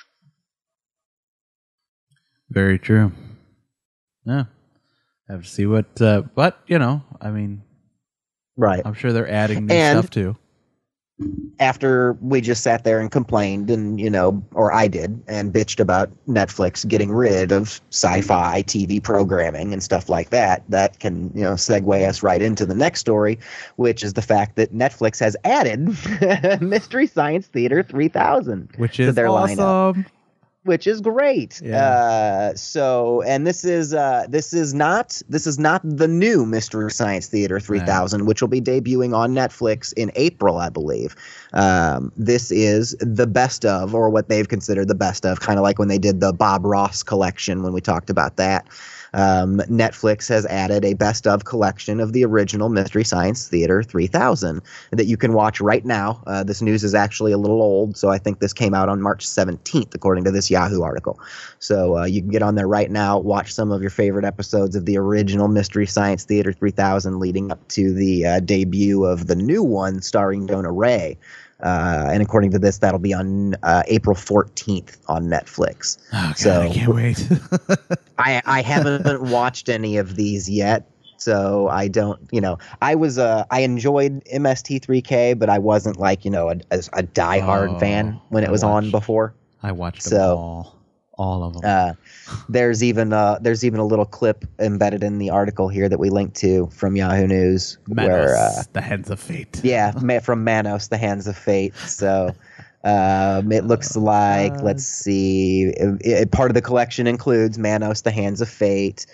Very true. Yeah. Have to see what, uh, but, you know, I mean, right. I'm sure they're adding new and stuff too. After we just sat there and complained and, you know, or I did, and bitched about Netflix getting rid of sci-fi T V programming and stuff like that, that can, you know, segue us right into the next story, which is the fact that Netflix has added Mystery Science Theater three thousand Which is to their awesome. lineup. Which is great. Yeah. Uh, so, and this is uh, this is not this is not the new Mystery Science Theater three thousand, right, which will be debuting on Netflix in April, I believe. Um, this is the best of, or what they've considered the best of, kind of like when they did the Bob Ross collection when we talked about that. Um, Netflix has added a best of collection of the original Mystery Science Theater three thousand that you can watch right now. Uh, this news is actually a little old, so I think this came out on March seventeenth, according to this Yahoo article. So uh, you can get on there right now, watch some of your favorite episodes of the original Mystery Science Theater three thousand leading up to the uh, debut of the new one starring Donna Ray. Uh, and according to this, that'll be on uh, April fourteenth on Netflix. Oh, God, so I can't wait. I, I haven't watched any of these yet, so I don't, you know, I was, uh, I enjoyed M S T three K, but I wasn't like, you know, a, a, a diehard Oh, fan when it I was on watched- before. I watched them So, all. All of them. Uh, there's even uh, there's even a little clip embedded in the article here that we linked to from Yahoo News, Manos, where uh, the Hands of Fate. yeah, ma- from Manos, the Hands of Fate. So um, it looks like, let's see, it, it, part of the collection includes Manos, the Hands of Fate.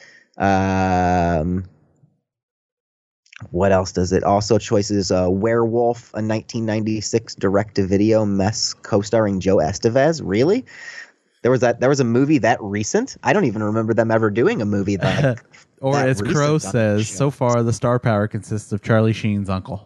Um, what else does it? Also choices uh, Werewolf, a nineteen ninety-six direct-to-video mess co-starring Joe Estevez. Really? There was that. There was a movie that recent. I don't even remember them ever doing a movie that. Or that as recent Crow on the says, show. so far the star power consists of Charlie Sheen's uncle.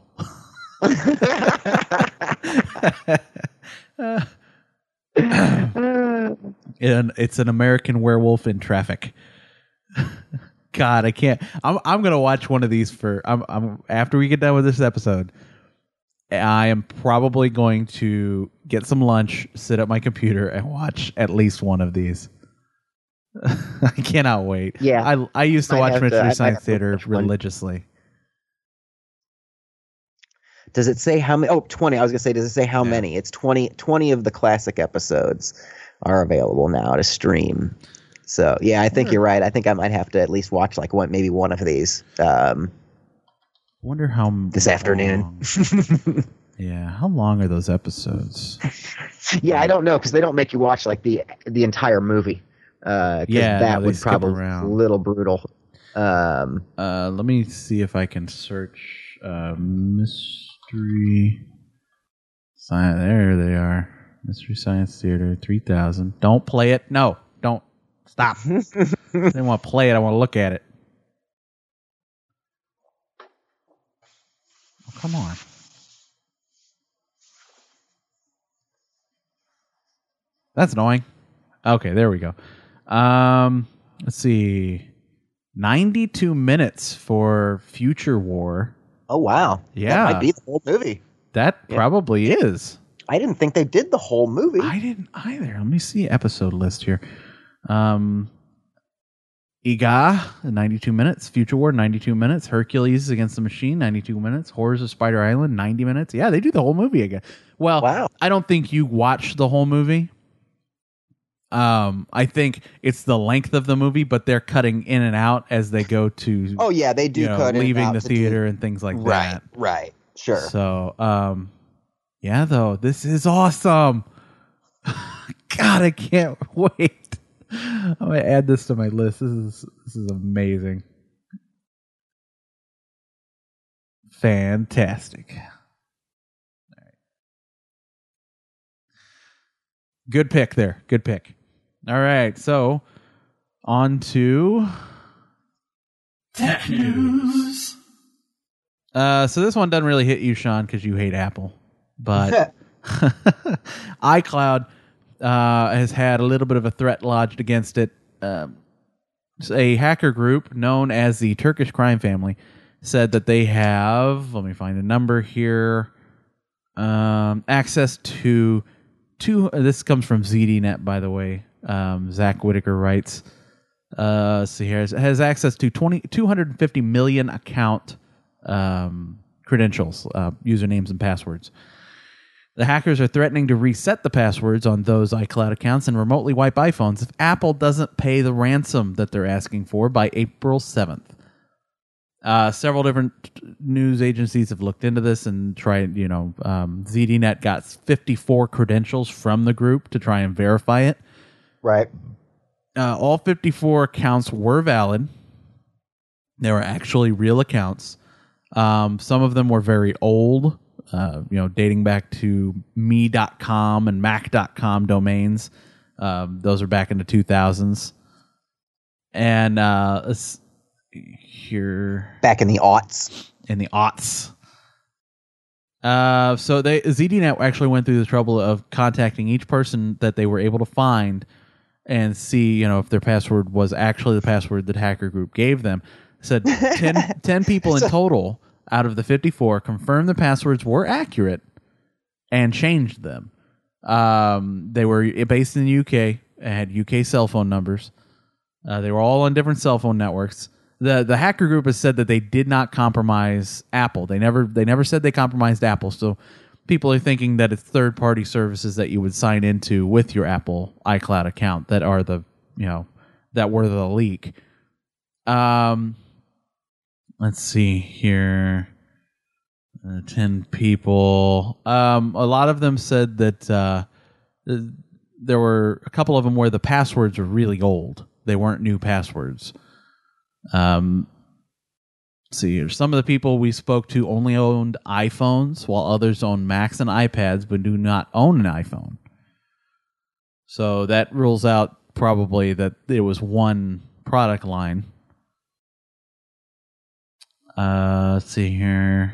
And it's an American Werewolf in Traffic. God, I can't. I'm I'm gonna watch one of these for. I'm I'm after we get done with this episode. I am probably going to get some lunch, sit at my computer, and watch at least one of these. I cannot wait. Yeah. I I used to Might watch have to- I Mystery might Science have to Theater watch one. religiously. Does it say how many? Oh, twenty. I was gonna say, does it say how Yeah. many? It's twenty. twenty of the classic episodes are available now to stream. So yeah, I think you're right. I think I might have to at least watch like one, maybe one of these um, Wonder how m- this afternoon. long- Yeah, how long are those episodes? Yeah, I don't know because they don't make you watch like the the entire movie. Uh, 'cause Yeah, that no, they would skip probably be around. a little brutal. Um, Uh, let me see if I can search uh, Mystery Science. There they are. Mystery Science Theater three thousand. Don't play it. No, don't. Stop. I didn't want to play it. I want to look at it. Oh, come on. That's annoying. Okay, there we go. Um, let's see. ninety-two minutes for Future War. Oh, wow. Yeah. That might be the whole movie. That Yeah. probably is. I didn't think they did the whole movie. I didn't either. Let me see episode list here. Um, Iga, ninety-two minutes. Future War, ninety-two minutes. Hercules Against the Machine, ninety-two minutes. Horrors of Spider Island, ninety minutes. Yeah, they do the whole movie again. Well, Wow. I don't think you watched the whole movie. Um, I think it's the length of the movie, but they're cutting in and out as they go to. Oh yeah, they do you know, cut in and leaving out the to theater do- and things like right, that. right, sure. So, um, yeah, though this is awesome. God, I can't wait. I'm gonna add this to my list. This is this is amazing. Fantastic. All right. Good pick there. Good pick. All right, so on to Tech news. uh so this one doesn't really hit you, Sean, because you hate Apple. But iCloud uh, has had a little bit of a threat lodged against it. Um, a hacker group known as the Turkish Crime Family said that they have, let me find a number here, um, access to two. Uh, this comes from Z D Net, by the way. Um, Zach Whitaker writes, uh, let's see here, has, has access to twenty, two hundred fifty million account um, credentials, uh, usernames and passwords. The hackers are threatening to reset the passwords on those iCloud accounts and remotely wipe iPhones if Apple doesn't pay the ransom that they're asking for by April seventh. Uh, several different news agencies have looked into this and tried, you know, um, Z D Net got fifty-four credentials from the group to try and verify it. Right. Uh, all fifty-four accounts were valid. They were actually real accounts. Um, some of them were very old. Uh, you know, dating back to me dot com and mac dot com domains. Um, those are back in the two thousands. And uh, let's here Back in the aughts. in the aughts. Uh, so they Z D Net actually went through the trouble of contacting each person that they were able to find and see, you know, if their password was actually the password that hacker group gave them. Said ten, ten people in total out of the fifty-four confirmed the passwords were accurate and changed them. Um, they were based in the U K and had U K cell phone numbers. Uh, they were all on different cell phone networks. The the hacker group has said that they did not compromise Apple. They never they never said they compromised Apple. So people are thinking that it's third party services that you would sign into with your Apple iCloud account that are the you know that were the leak. Um. Let's see here. Uh, ten people. Um, a lot of them said that uh, there were a couple of them where the passwords were really old. They weren't new passwords. Um, let's see here. Some of the people we spoke to only owned iPhones, while others own Macs and iPads, but do not own an iPhone. So that rules out probably that it was one product line. Uh, let's see here.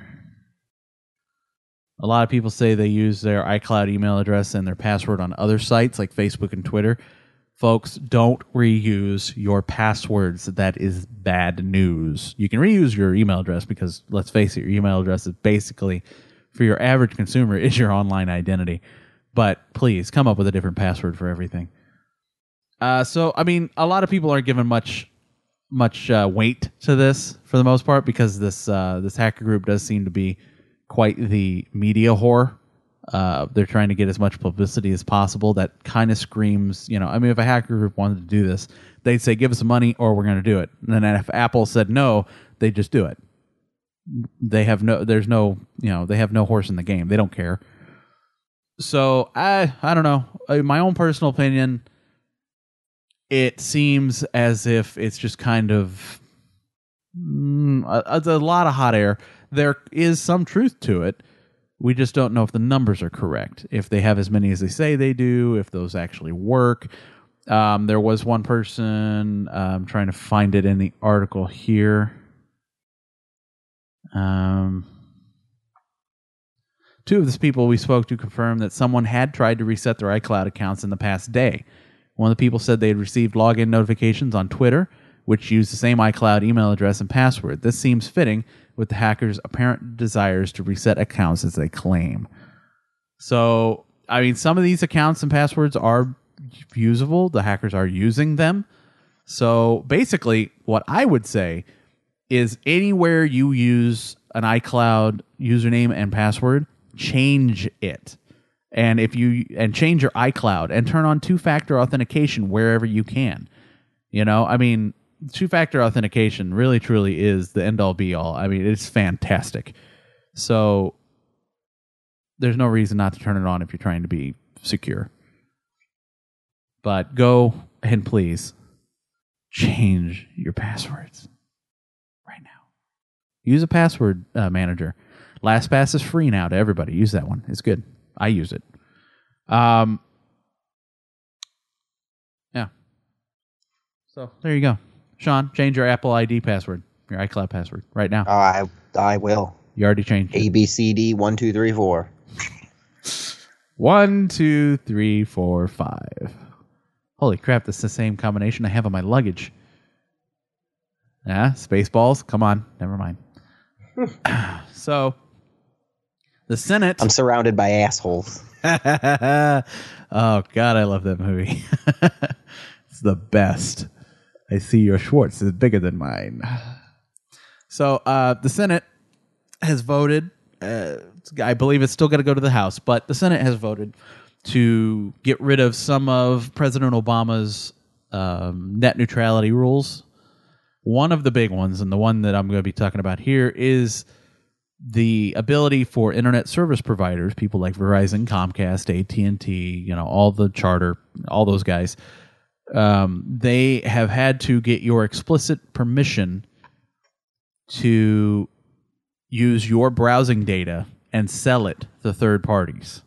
A lot of people say they use their iCloud email address and their password on other sites like Facebook and Twitter. Folks, don't reuse your passwords. That is bad news. You can reuse your email address because, let's face it, your email address is basically, for your average consumer, is your online identity. But please, come up with a different password for everything. Uh, so, I mean, a lot of people aren't giving much much uh, weight to this for the most part because this uh, this hacker group does seem to be quite the media whore. Uh, they're trying to get as much publicity as possible. That kind of screams, you know, I mean, if a hacker group wanted to do this, they'd say, give us some money or we're going to do it. And then if Apple said no, they just do it. They have no, there's no, you know, they have no horse in the game. They don't care. So I, I don't know. In my own personal opinion, it seems as if it's just kind of mm, a, a lot of hot air. There is some truth to it. We just don't know if the numbers are correct, if they have as many as they say they do, if those actually work. Um, there was one person, I'm trying to find it in the article here. Um, Two of the people we spoke to confirmed that someone had tried to reset their iCloud accounts in the past day. One of the people said they had received login notifications on Twitter, which used the same iCloud email address and password. This seems fitting with the hackers' apparent desires to reset accounts as they claim. So, I mean, some of these accounts and passwords are usable. The hackers are using them. So, basically, what I would say is anywhere you use an iCloud username and password, change it. And if you and change your iCloud and turn on two-factor authentication wherever you can. You know, I mean, two-factor authentication really truly is the end-all be-all. I mean, it's fantastic. So there's no reason not to turn it on if you're trying to be secure. But go and please change your passwords right now. Use a password uh, manager. LastPass is free now to everybody. Use that one. It's good. I use it. Um, yeah. So there you go. Sean, change your Apple I D password, your iCloud password right now. Oh, I I will. You already changed it. A B C D one two three four. One, two, three, four, five. Holy crap! That's the same combination I have on my luggage. Yeah, Spaceballs. Come on, never mind. So. The Senate. I'm surrounded by assholes. Oh, God, I love that movie. It's the best. I see your Schwartz is bigger than mine. So uh, the Senate has voted. Uh, I believe it's still going to go to the House, but the Senate has voted to get rid of some of President Obama's um, net neutrality rules. One of the big ones, and the one that I'm going to be talking about here, is the ability for internet service providers, people like Verizon, Comcast, A T and T, you know, all the Charter, all those guys, um, they have had to get your explicit permission to use your browsing data and sell it to third parties.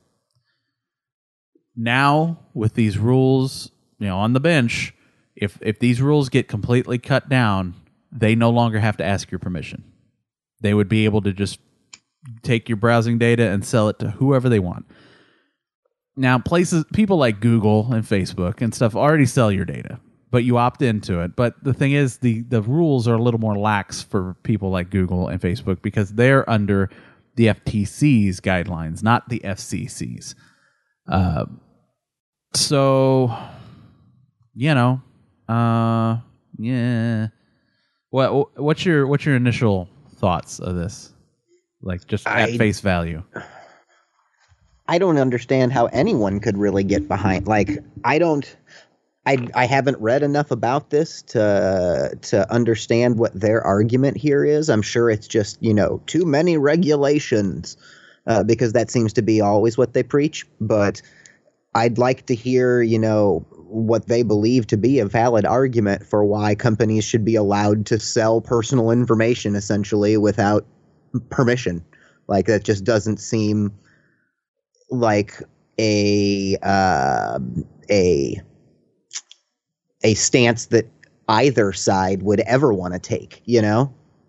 Now, with these rules, you know, on the bench, if if these rules get completely cut down, they no longer have to ask your permission. They would be able to just take your browsing data and sell it to whoever they want. Now, places, people like Google and Facebook and stuff already sell your data, but you opt into it. But the thing is, the, the rules are a little more lax for people like Google and Facebook because they're under the F T C's guidelines, not the F C C's. Uh, so, you know, uh, yeah. What what's your what's your initial thoughts of this? Like just at I, face value. I don't understand how anyone could really get behind. Like I don't, I I haven't read enough about this to to understand what their argument here is. I'm sure it's just, you know, too many regulations, uh, because that seems to be always what they preach. But I'd like to hear, you know, what they believe to be a valid argument for why companies should be allowed to sell personal information essentially without permission. Like that just doesn't seem like a uh, a a stance that either side would ever want to take, you know?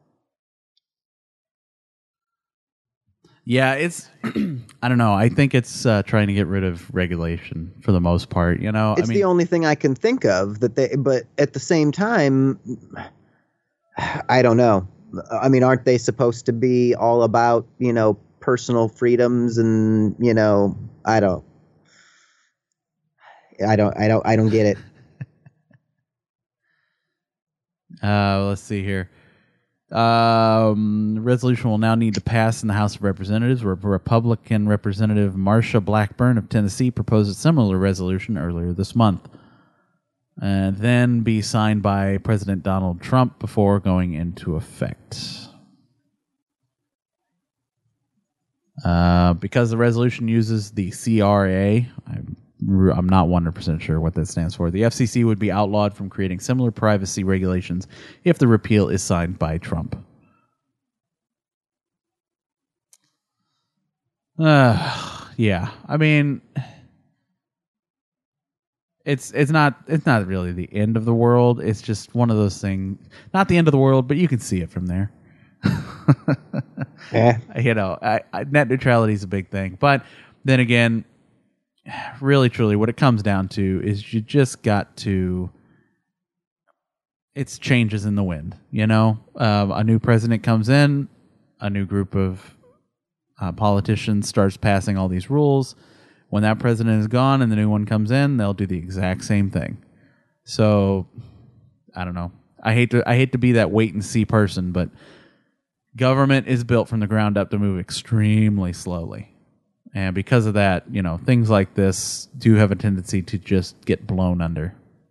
Yeah, it's I don't know. I think it's uh, trying to get rid of regulation for the most part, you know? It's I mean, the only thing I can think of that they but at the same time I don't know. I mean, aren't they supposed to be all about, you know, personal freedoms and, you know, I don't, I don't, I don't, I don't get it. uh, let's see here. Um, the resolution will now need to pass in the House of Representatives, where Republican Representative Marsha Blackburn of Tennessee proposed a similar resolution earlier this month, and then be signed by President Donald Trump before going into effect. Uh, because the resolution uses the C R A, I'm, I'm not one hundred percent sure what that stands for. The F C C would be outlawed from creating similar privacy regulations if the repeal is signed by Trump. Uh, yeah, I mean, it's it's not it's not really the end of the world. It's just one of those things. Not the end of the world, but you can see it from there. Yeah. You know, I, I, net neutrality is a big thing. But then again, really, truly, what it comes down to is you just got to... It's changes in the wind, you know? Uh, a new president comes in, a new group of uh, politicians starts passing all these rules. When that president is gone and the new one comes in, they'll do the exact same thing. So, I don't know. I hate to I hate to be that wait and see person, but government is built from the ground up to move extremely slowly. And because of that, you know, things like this do have a tendency to just get blown under.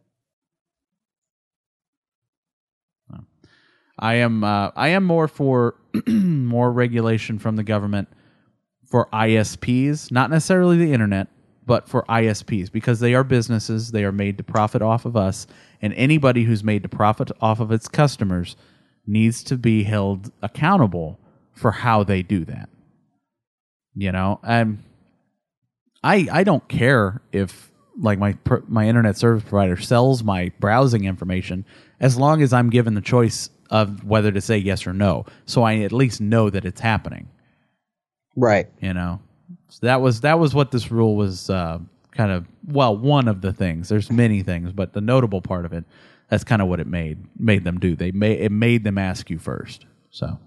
I am uh, I am more for more regulation from the government for I S Ps, not necessarily the internet, but for I S Ps, because they are businesses. They are made to profit off of us, and anybody who's made to profit off of its customers needs to be held accountable for how they do that. You know, um, I I don't care if like my my internet service provider sells my browsing information, as long as I'm given the choice of whether to say yes or no, so I at least know that it's happening. Right. You know, so that was that was what this rule was uh, kind of. Well, one of the things. There's many things, but the notable part of it, that's kind of what it made made them do. They made it made them ask you first. So,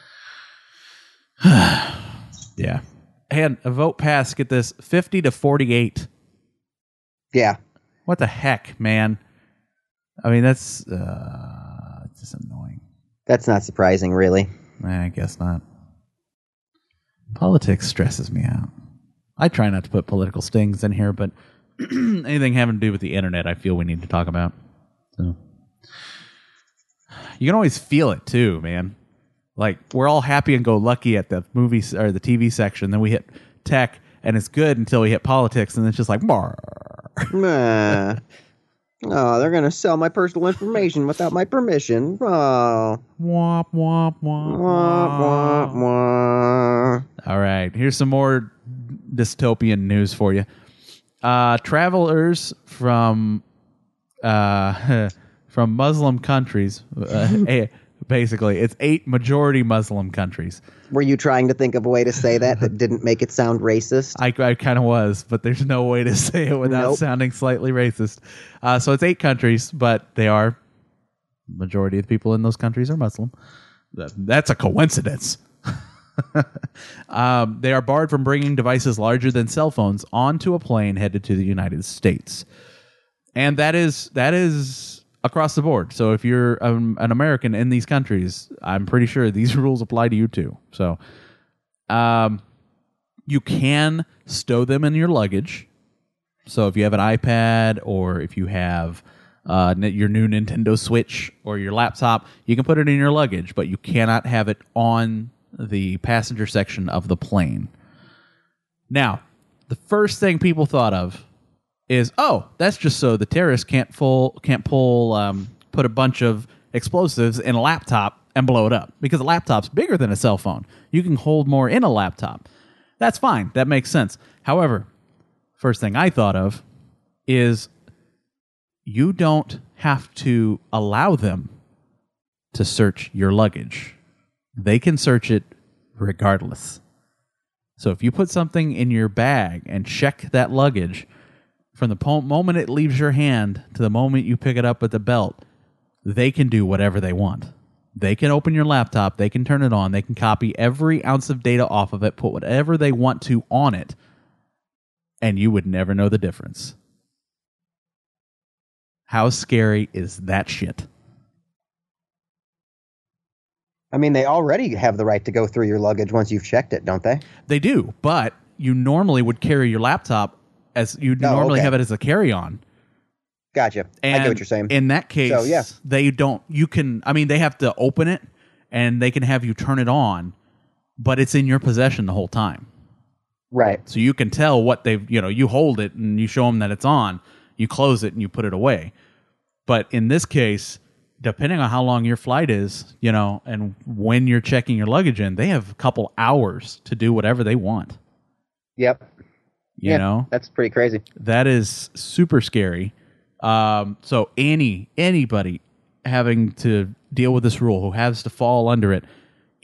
yeah. And a vote passed. Get this, fifty to forty-eight. Yeah. What the heck, man? I mean, that's uh, it's just annoying. That's not surprising, really. I guess not. Politics stresses me out. I try not to put political stings in here, but anything having to do with the internet, I feel we need to talk about. So you can always feel it too, man. Like, we're all happy and go lucky at the movie or the T V section, then we hit tech, and it's good until we hit politics, and it's just like, Marr. Nah. Oh, they're gonna sell my personal information without my permission. Oh. Womp, womp, womp, Wah, wah, wah. All right, here's some more dystopian news for you. Uh, travelers from uh, from Muslim countries, uh, basically, it's eight majority Muslim countries. Were you trying to think of a way to say that that didn't make it sound racist? I, I kind of was, but there's no way to say it without Nope. sounding slightly racist. Uh, so it's eight countries, but they are, majority of the people in those countries are Muslim. That, that's a coincidence. um, they are barred from bringing devices larger than cell phones onto a plane headed to the United States. And that is that is across the board. So if you're um, an American in these countries, I'm pretty sure these rules apply to you too. So um, you can stow them in your luggage. So if you have an iPad or if you have uh, your new Nintendo Switch or your laptop, you can put it in your luggage, but you cannot have it on the passenger section of the plane. Now, the first thing people thought of is, oh, that's just so the terrorists can't full can't pull um, put a bunch of explosives in a laptop and blow it up, because a laptop's bigger than a cell phone. You can hold more in a laptop. That's fine. That makes sense. However, first thing I thought of is you don't have to allow them to search your luggage. They can search it regardless. So if you put something in your bag and check that luggage, from the po- moment it leaves your hand to the moment you pick it up at the belt, they can do whatever they want. They can open your laptop, they can turn it on, they can copy every ounce of data off of it, put whatever they want to on it, and you would never know the difference. How scary is that shit? I mean, they already have the right to go through your luggage once you've checked it, don't they? They do, but you normally would carry your laptop as you Oh, normally okay. have it as a carry-on. Gotcha. And I get what you're saying. In that case, So, yeah. they don't, you can, I mean, they have to open it and they can have you turn it on, but it's in your possession the whole time. Right. So you can tell what they've, you know, you hold it and you show them that it's on, you close it and you put it away. But in this case, depending on how long your flight is, you know, and when you're checking your luggage in, they have a couple hours to do whatever they want. Yep. You yeah, know, that's pretty crazy. that is super scary. Um, so any anybody having to deal with this rule who has to fall under it,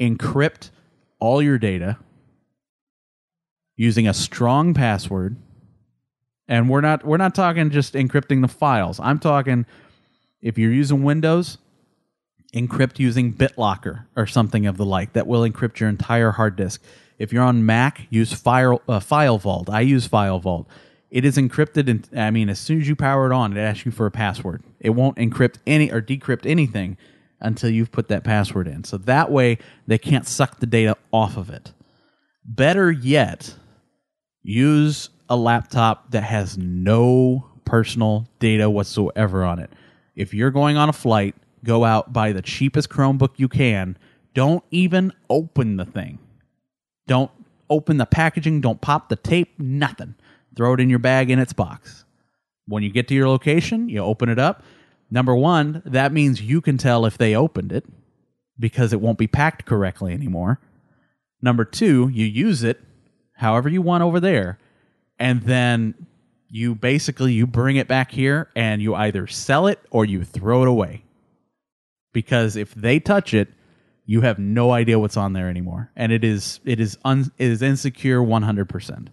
encrypt all your data using a strong password. And we're not we're not talking just encrypting the files. I'm talking if you're using Windows, encrypt using BitLocker or something of the like that will encrypt your entire hard disk. If you're on Mac, use File uh, FileVault. I use FileVault. It is encrypted, and I mean, as soon as you power it on, it asks you for a password. It won't encrypt any or decrypt anything until you've put that password in. So that way, they can't suck the data off of it. Better yet, use a laptop that has no personal data whatsoever on it. If you're going on a flight, go out, buy the cheapest Chromebook you can. Don't even open the thing. Don't open the packaging. Don't pop the tape. Nothing. Throw it in your bag in its box. When you get to your location, you open it up. Number one, that means you can tell if they opened it because it won't be packed correctly anymore. Number two, you use it however you want over there, and then you basically you bring it back here and you either sell it or you throw it away. Because if they touch it, you have no idea what's on there anymore, and it is it is un, it is insecure one hundred percent.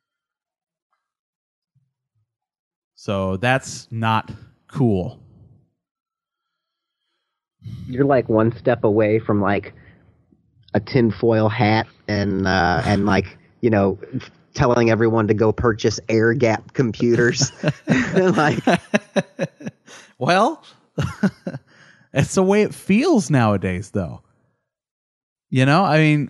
So that's not cool. You're like one step away from like a tinfoil hat and uh, and like you know telling everyone to go purchase air gap computers. Like, well, it's the way it feels nowadays, though. You know, I mean,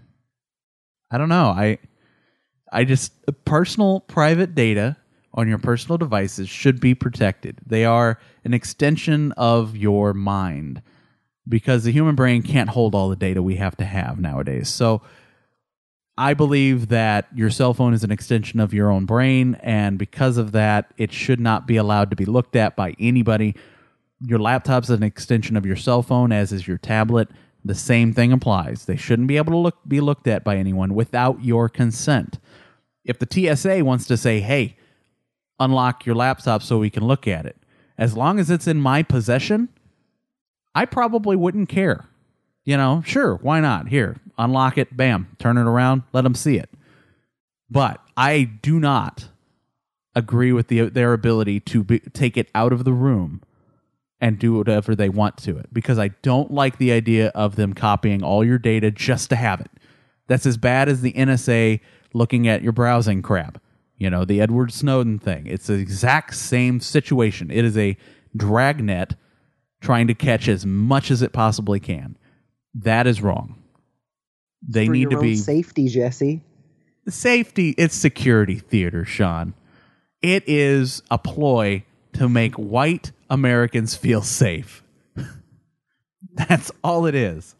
I don't know. I I just personal private data on your personal devices should be protected. They are an extension of your mind because the human brain can't hold all the data we have to have nowadays. So I believe that your cell phone is an extension of your own brain, and because of that, it should not be allowed to be looked at by anybody. Your laptop's an extension of your cell phone, as is your tablet. The same thing applies. They shouldn't be able to look be looked at by anyone without your consent. If the T S A wants to say, hey, unlock your laptop so we can look at it, as long as it's in my possession, I probably wouldn't care. You know, sure, why not? Here, unlock it, bam, turn it around, let them see it. But I do not agree with the, their ability to be, take it out of the room and do whatever they want to it, because I don't like the idea of them copying all your data just to have it. That's as bad as the N S A looking at your browsing crap. You know, the Edward Snowden thing. It's the exact same situation. It is a dragnet trying to catch as much as it possibly can. That is wrong. They for need your to own be safety, Jesse. Safety. It's security theater, Sean. It is a ploy to make white Americans feel safe. That's all it is.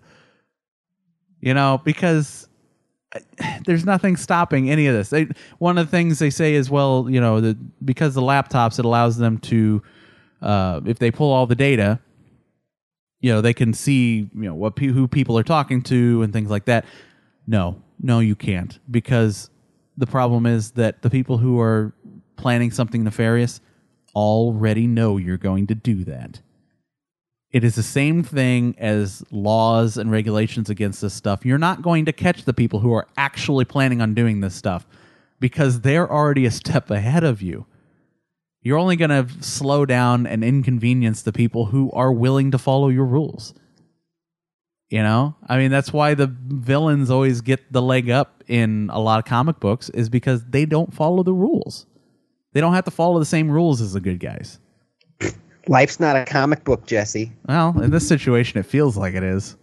You know, because there's nothing stopping any of this. They, one of the things they say is, well, you know, the, because the laptops, it allows them to, uh, if they pull all the data, you know, they can see, you know, what pe- who people are talking to and things like that. No, no, you can't, because the problem is that the people who are planning something nefarious already know you're going to do that. It is the same thing as laws and regulations against this stuff. You're not going to catch the people who are actually planning on doing this stuff because they're already a step ahead of you. You're only going to slow down and inconvenience the people who are willing to follow your rules. You know? I mean, that's why the villains always get the leg up in a lot of comic books, is because they don't follow the rules. They don't have to follow the same rules as the good guys. Life's not a comic book, Jesse. Well, in this situation, it feels like it is.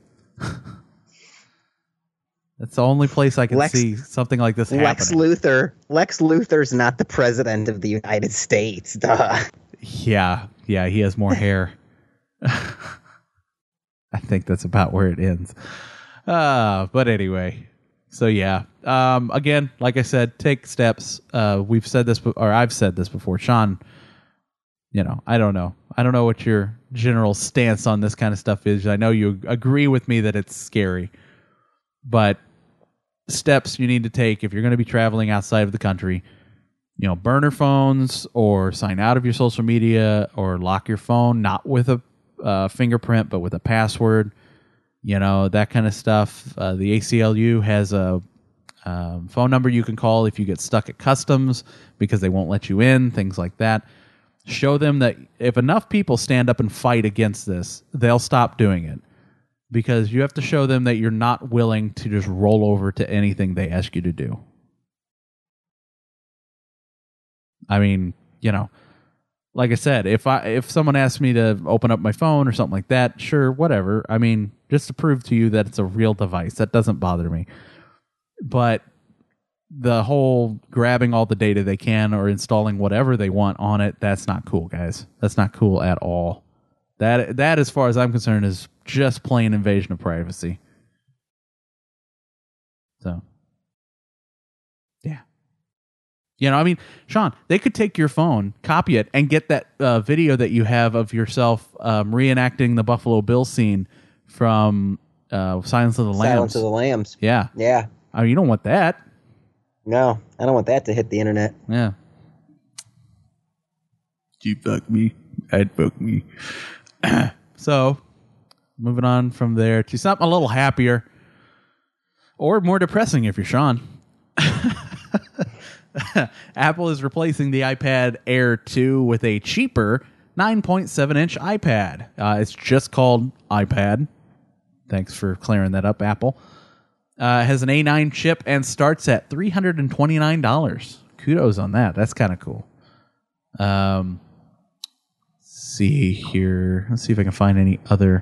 That's the only place I can Lex, see something like this Lex happening. Lex Luthor. Lex Luthor's not the president of the United States. Duh. Yeah, yeah, he has more hair. I think that's about where it ends. Uh, but anyway, so yeah. Um, again, like I said, take steps. Uh, we've said this, or I've said this before. Sean, you know, I don't know. I don't know what your general stance on this kind of stuff is. I know you agree with me that it's scary, but steps you need to take if you're going to be traveling outside of the country, you know, burner phones, or sign out of your social media, or lock your phone, not with a uh, fingerprint, but with a password. you know, that kind of stuff. Uh, the A C L U has a um, phone number you can call if you get stuck at customs because they won't let you in, things like that. Show them that if enough people stand up and fight against this, they'll stop doing it. Because you have to show them that you're not willing to just roll over to anything they ask you to do. I mean, you know, like I said, if I if someone asks me to open up my phone or something like that, sure, whatever. I mean, just to prove to you that it's a real device, that doesn't bother me. But the whole grabbing all the data they can or installing whatever they want on it, that's not cool, guys. That's not cool at all. That that, as far as I'm concerned, is just plain invasion of privacy. So, yeah. You know, I mean, Sean, they could take your phone, copy it, and get that uh, video that you have of yourself um, reenacting the Buffalo Bill scene from uh, Silence of the Lambs. Silence of the Lambs. Yeah. Yeah. I mean, you don't want that. No, I don't want that to hit the internet. Yeah. You fuck me. I'd fuck me. So, moving on from there to something a little happier or more depressing if you're Sean. Apple is replacing the iPad Air two with a cheaper nine point seven inch iPad. Uh, it's just called iPad. Thanks for clearing that up, Apple. Uh, has an A nine chip and starts at three hundred twenty-nine dollars. Kudos on that. That's kind of cool. Um, let's see here. Let's see if I can find any other.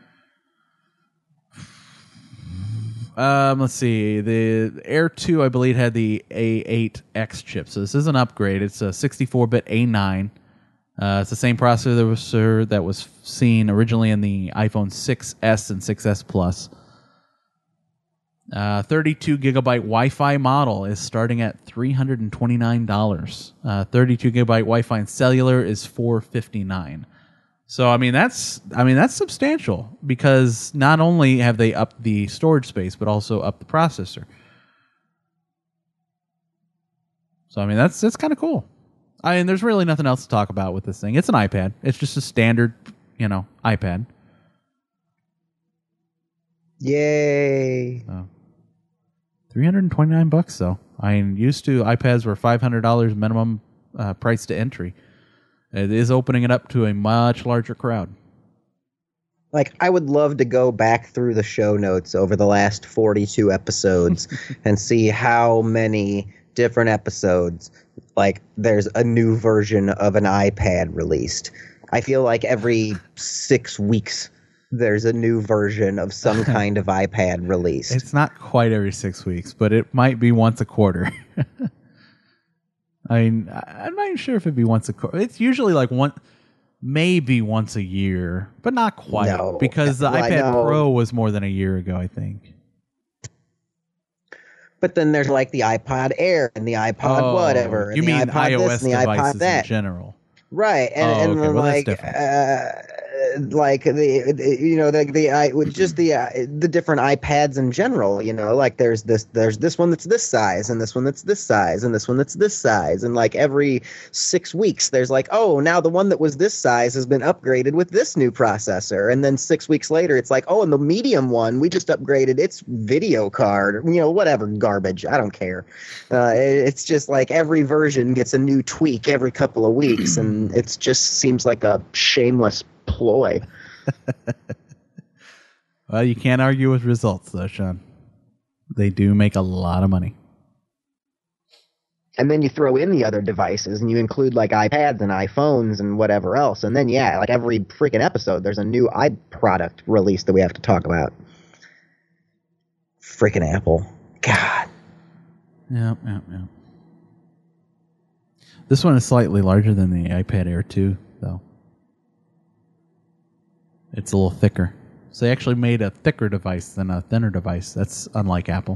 Um, let's see. The Air two, I believe, had the A eight X chip. So this is an upgrade. It's a sixty-four bit A nine. Uh, it's the same processor that was, uh, that was seen originally in the iPhone six S and six S Plus. Uh, thirty-two gigabyte Wi-Fi model is starting at three hundred twenty-nine dollars. Uh, thirty-two gigabyte Wi-Fi and cellular is four hundred fifty-nine dollars. So I mean that's I mean that's substantial because not only have they upped the storage space but also upped the processor. So I mean that's that's kind of cool. I mean there's really nothing else to talk about with this thing. It's an iPad. It's just a standard, you know, iPad. Yay. So, three hundred twenty-nine bucks though. I mean, used to iPads were five hundred dollars minimum uh, price to entry. It is opening it up to a much larger crowd. Like, I would love to go back through the show notes over the last forty-two episodes and see how many different episodes, like, there's a new version of an iPad released. I feel like every six weeks there's a new version of some kind of iPad released. It's not quite every six weeks, but it might be once a quarter. I mean, I'm not even sure if it'd be once a quarter. It's usually like one, maybe once a year, but not quite. No. Because the Well, I iPad know. Pro was more than a year ago, I think. But then there's like the iPod Air and the iPod Oh, whatever. And you the mean iPod iOS this and the iPod devices in that. general? Right, and, Oh, and okay. then Well, that's like, different. uh, like the, the you know the the I with just the uh, the different iPads in general. You know, like there's this there's this one that's this size, and this one that's this size, and this one that's this size, and like every six weeks there's like, oh, now the one that was this size has been upgraded with this new processor, and then six weeks later it's like, oh, and the medium one we just upgraded its video card. You know, whatever garbage. I don't care. Uh, it, it's just like every version gets a new tweak every couple of weeks, and it just seems like a shameless ploy. Well, you can't argue with results, though, Sean. They do make a lot of money. And then you throw in the other devices, and you include like iPads and iPhones and whatever else. And then, yeah, like every freaking episode, there's a new iProduct release that we have to talk about. Freaking Apple. God. Yeah, yeah, yeah. This one is slightly larger than the iPad Air two, though. It's a little thicker. So they actually made a thicker device than a thinner device. That's unlike Apple.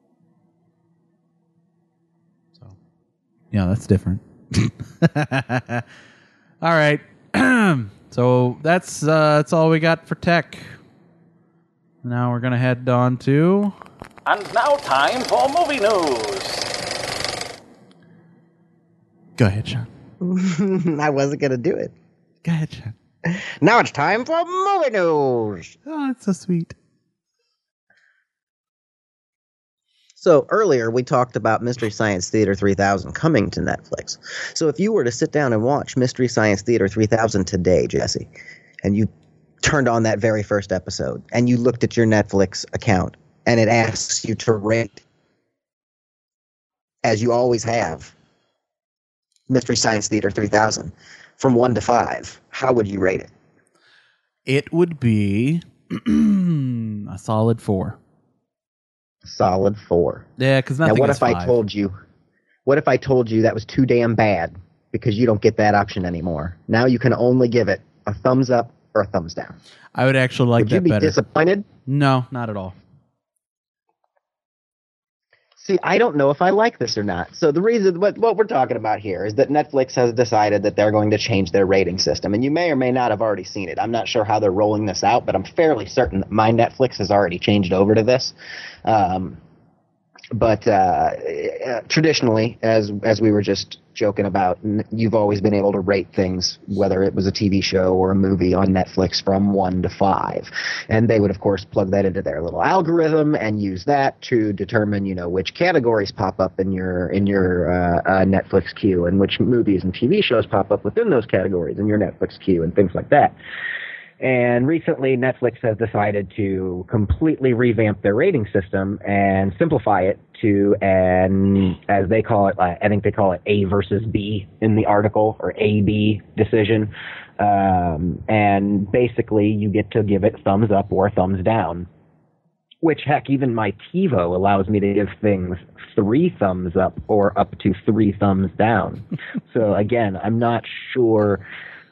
So, yeah, that's different. All right. So that's uh, that's all we got for tech. Now we're gonna head on to. And now time for movie news. Go ahead, Sean. I wasn't going to do it. Go ahead, Sean. Now it's time for movie news. Oh, it's so sweet. So earlier we talked about Mystery Science Theater three thousand coming to Netflix. So if you were to sit down and watch Mystery Science Theater three thousand today, Jesse, and you turned on that very first episode and you looked at your Netflix account and it asks you to rate, as you always have, Mystery Science Theater three thousand from one to five, how would you rate it? It would be a solid four. Solid four. Yeah, because nothing Now, what is if I five. told you? What if I told you that was too damn bad because you don't get that option anymore? Now you can only give it a thumbs up or a thumbs down. I would actually like Would you that be better. disappointed? No, not at all. See, I don't know if I like this or not. So the reason, what, what we're talking about here is that Netflix has decided that they're going to change their rating system. And you may or may not have already seen it. I'm not sure how they're rolling this out, but I'm fairly certain that my Netflix has already changed over to this. Um, but uh, traditionally, as as we were just joking about, you've always been able to rate things, whether it was a T V show or a movie on Netflix, from one to five. And they would, of course, plug that into their little algorithm and use that to determine, you know, which categories pop up in your in your uh, uh, Netflix queue and which movies and T V shows pop up within those categories in your Netflix queue and things like that. And recently, Netflix has decided to completely revamp their rating system and simplify it to an, as they call it, I think they call it A versus B in the article, or A B decision. Um, and basically, you get to give it thumbs up or thumbs down. Which, heck, even my TiVo allows me to give things three thumbs up or up to three thumbs down. So, again, I'm not sure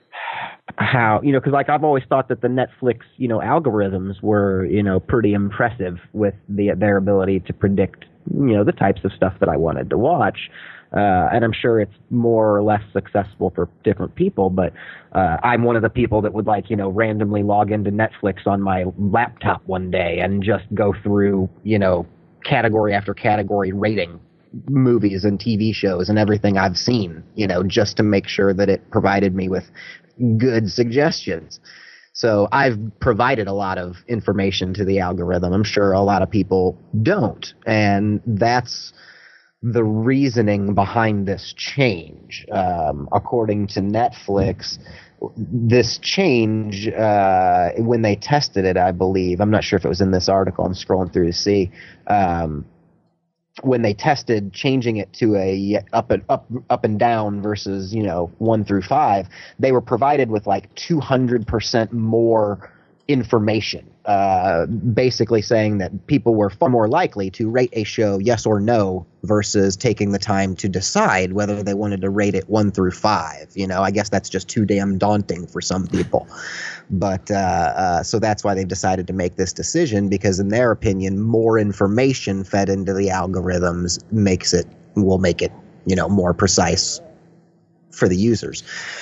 how, you know, because like I've always thought that the Netflix, you know, algorithms were, you know, pretty impressive with the their ability to predict, you know, the types of stuff that I wanted to watch. Uh, and I'm sure it's more or less successful for different people, but uh, I'm one of the people that would, like, you know, randomly log into Netflix on my laptop one day and just go through, you know, category after category rating movies and T V shows and everything I've seen, you know, just to make sure that it provided me with good suggestions. So I've provided a lot of information to the algorithm. I'm sure a lot of people don't. And that's the reasoning behind this change. Um, according to Netflix, this change, uh, when they tested it, I believe, I'm not sure if it was in this article, I'm scrolling through to see, um, when they tested changing it to a up and up up and down versus, you know, one through five, they were provided with like two hundred percent more information, uh, basically saying that people were far more likely to rate a show yes or no versus taking the time to decide whether they wanted to rate it one through five. You know, I guess that's just too damn daunting for some people. But uh, uh, so that's why they've decided to make this decision, because in their opinion, more information fed into the algorithms makes it will make it, you know, more precise for the users.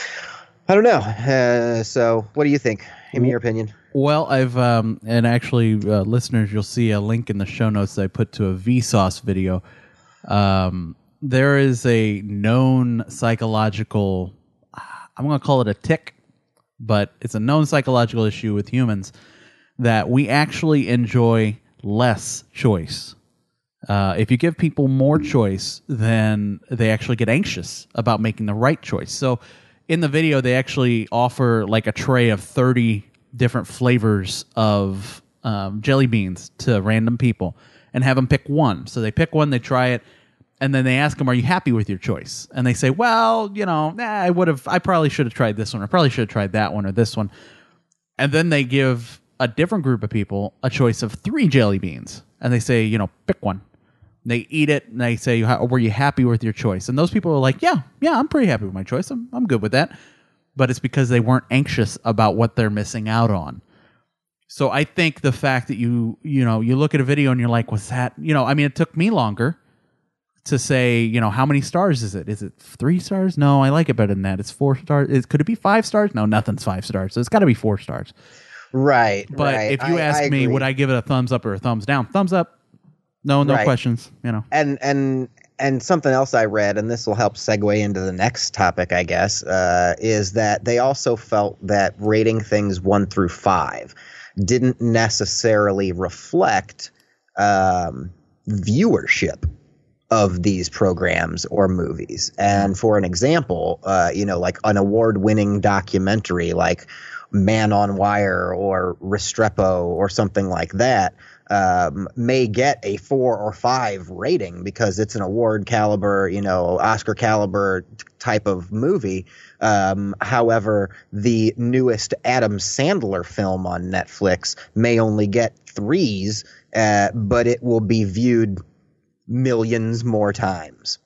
I don't know. Uh, so what do you think? Give me your opinion. Well, I've um, and actually, uh, listeners, you'll see a link in the show notes that I put to a Vsauce video. Um, there is a known psychological, I'm going to call it a tick, but it's a known psychological issue with humans that we actually enjoy less choice. Uh, if you give people more choice, then they actually get anxious about making the right choice. So in the video, they actually offer like a tray of thirty different flavors of um, jelly beans to random people and have them pick one. So they pick one, they try it, and then they ask them, are you happy with your choice? And they say, well, you know, nah, I would have, I probably should have tried this one, or probably should have tried that one or this one. And then they give a different group of people a choice of three jelly beans. And they say, you know, pick one. They eat it, and they say, were you happy with your choice? And those people are like, yeah, yeah, I'm pretty happy with my choice. I'm, I'm good with that. But it's because they weren't anxious about what they're missing out on. So I think the fact that you, you know, you look at a video and you're like, was that, you know, I mean, it took me longer to say, you know, how many stars is it? Is it three stars? No, I like it better than that. It's four stars. Is, could it be five stars? No, nothing's five stars. So it's got to be four stars. Right. But right. if you I, ask I me, agree. would I give it a thumbs up or a thumbs down? Thumbs up. No, no Right. questions, you know. And and and something else I read, and this will help segue into the next topic, I guess, uh, is that they also felt that rating things one through five didn't necessarily reflect um, viewership of these programs or movies. And for an example, uh, you know, like an award-winning documentary like Man on Wire or Restrepo or something like that um, may get a four or five rating because it's an award caliber, you know, Oscar caliber type of movie. Um, however, the newest Adam Sandler film on Netflix may only get threes, uh, but it will be viewed millions more times.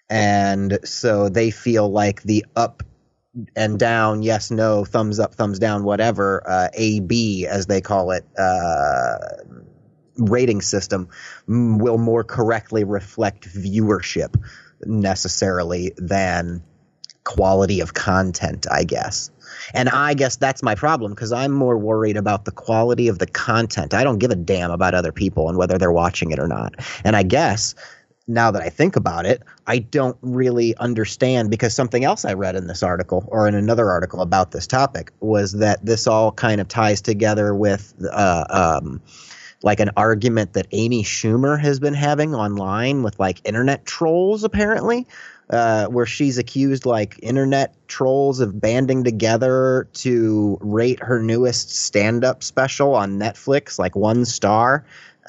And so they feel like the up and down, yes, no, thumbs up, thumbs down, whatever, uh, A B as they call it, uh, rating system will more correctly reflect viewership necessarily than quality of content, I guess. And I guess that's my problem because I'm more worried about the quality of the content. I don't give a damn about other people and whether they're watching it or not. And I guess now that I think about it, I don't really understand because something else I read in this article or in another article about this topic was that this all kind of ties together with uh, um, like an argument that Amy Schumer has been having online with like internet trolls apparently. Uh, where she's accused like internet trolls of banding together to rate her newest stand-up special on Netflix like one star.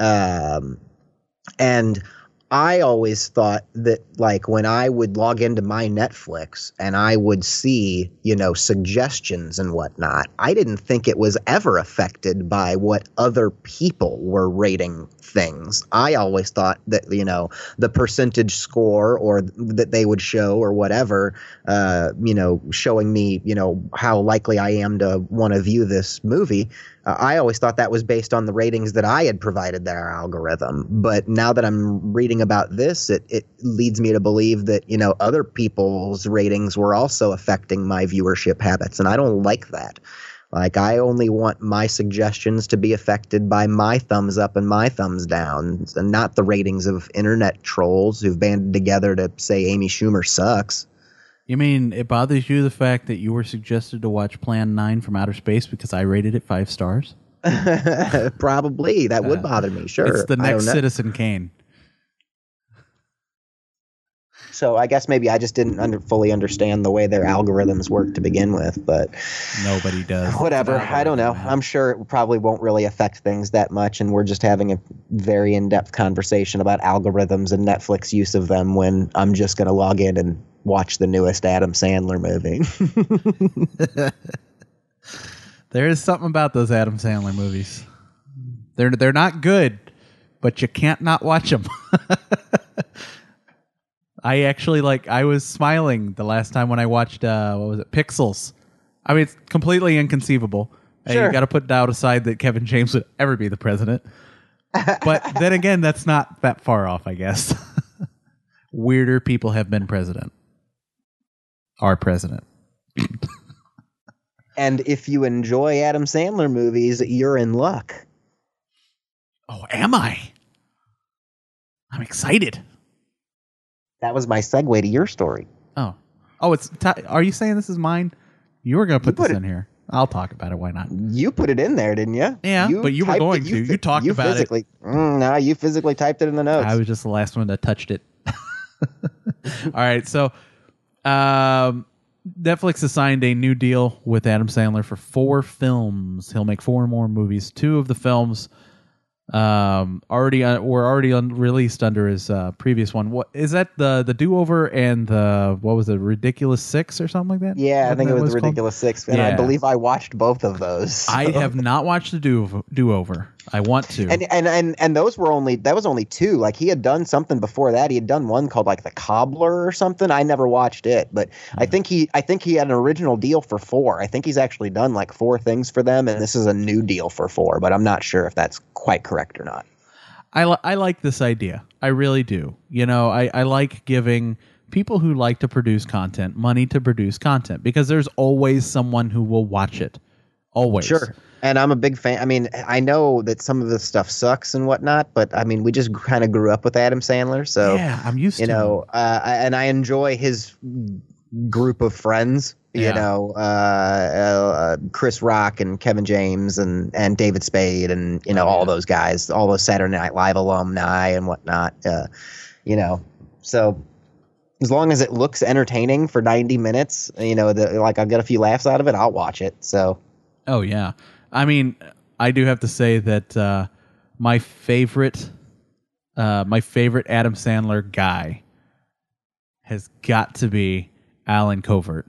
Um, and I always thought that like when I would log into my Netflix and I would see, you know, suggestions and whatnot, I didn't think it was ever affected by what other people were rating things. I always thought that, you know, the percentage score or that they would show or whatever, uh, you know, showing me, you know, how likely I am to want to view this movie. Uh, I always thought that was based on the ratings that I had provided their algorithm. But now that I'm reading about this, it, it leads me to believe that, you know, other people's ratings were also affecting my viewership habits. And I don't like that. Like, I only want my suggestions to be affected by my thumbs up and my thumbs down, and not the ratings of internet trolls who've banded together to say Amy Schumer sucks. You mean it bothers you the fact that you were suggested to watch Plan nine from Outer Space because I rated it five stars? Probably. That would Uh, bother me, sure. It's the I don't next know. Citizen Kane. So I guess maybe I just didn't under, fully understand the way their algorithms work to begin with, but Nobody does. whatever. It's an I don't know. algorithm, man. I'm sure it probably won't really affect things that much, and we're just having a very in-depth conversation about algorithms and Netflix use of them when I'm just going to log in and watch the newest Adam Sandler movie. There is something about those Adam Sandler movies. They're they're not good, but you can't not watch them. I actually like. I was smiling the last time when I watched uh, what was it, Pixels. I mean, it's completely inconceivable. And Sure. you got to put doubt aside that Kevin James would ever be the president. But then again, that's not that far off, I guess. Weirder people have been president. Our president. And if you enjoy Adam Sandler movies, you're in luck. Oh, am I? I'm excited. That was my segue to your story. Oh, oh, it's. T- are you saying this is mine? You were going to put put this it- in here. I'll talk about it. Why not? You put it in there, didn't you? Yeah, but you were typed going it- to. You phy- talked you about it. physically, Mm, no, you physically typed it in the notes. I was just the last one that touched it. All right, so um, Netflix has signed a new deal with Adam Sandler for four films. He'll make four more movies. Two of the films um, already uh, were already un- released under his uh, previous one. What is that? The the Do Over and the what was it? Ridiculous Six or something like that? yeah, I Wasn't think that it what was it's the called? Ridiculous Six, and I Yeah. believe I watched both of those. I so. have not watched the Do Do Over. I want to. And, and and and those were only that was only two. Like he had done something before that. He had done one called like The Cobbler or something. I never watched it, but I think he I think he had an original deal for four. I think he's actually done like four things for them, and this is a new deal for four. But I'm not sure if that's quite correct or not. I, li- I like this idea. I really do. You know, I, I like giving people who like to produce content money to produce content because there's always someone who will watch it. Always. Sure. And I'm a big fan. I mean, I know that some of this stuff sucks and whatnot, but I mean, we just kind of grew up with Adam Sandler, so Yeah, I'm used you to know, it. uh, I- and I enjoy his group of friends. You Yeah. know, uh, uh, Chris Rock and Kevin James and, and David Spade and, you know, Oh, all yeah. those guys, all those Saturday Night Live alumni and whatnot. Uh, you know, so as long as it looks entertaining for ninety minutes, you know, the, like I'll get a few laughs out of it, I'll watch it. So, Oh yeah, I mean, I do have to say that uh, my favorite, uh, my favorite Adam Sandler guy has got to be Alan Covert,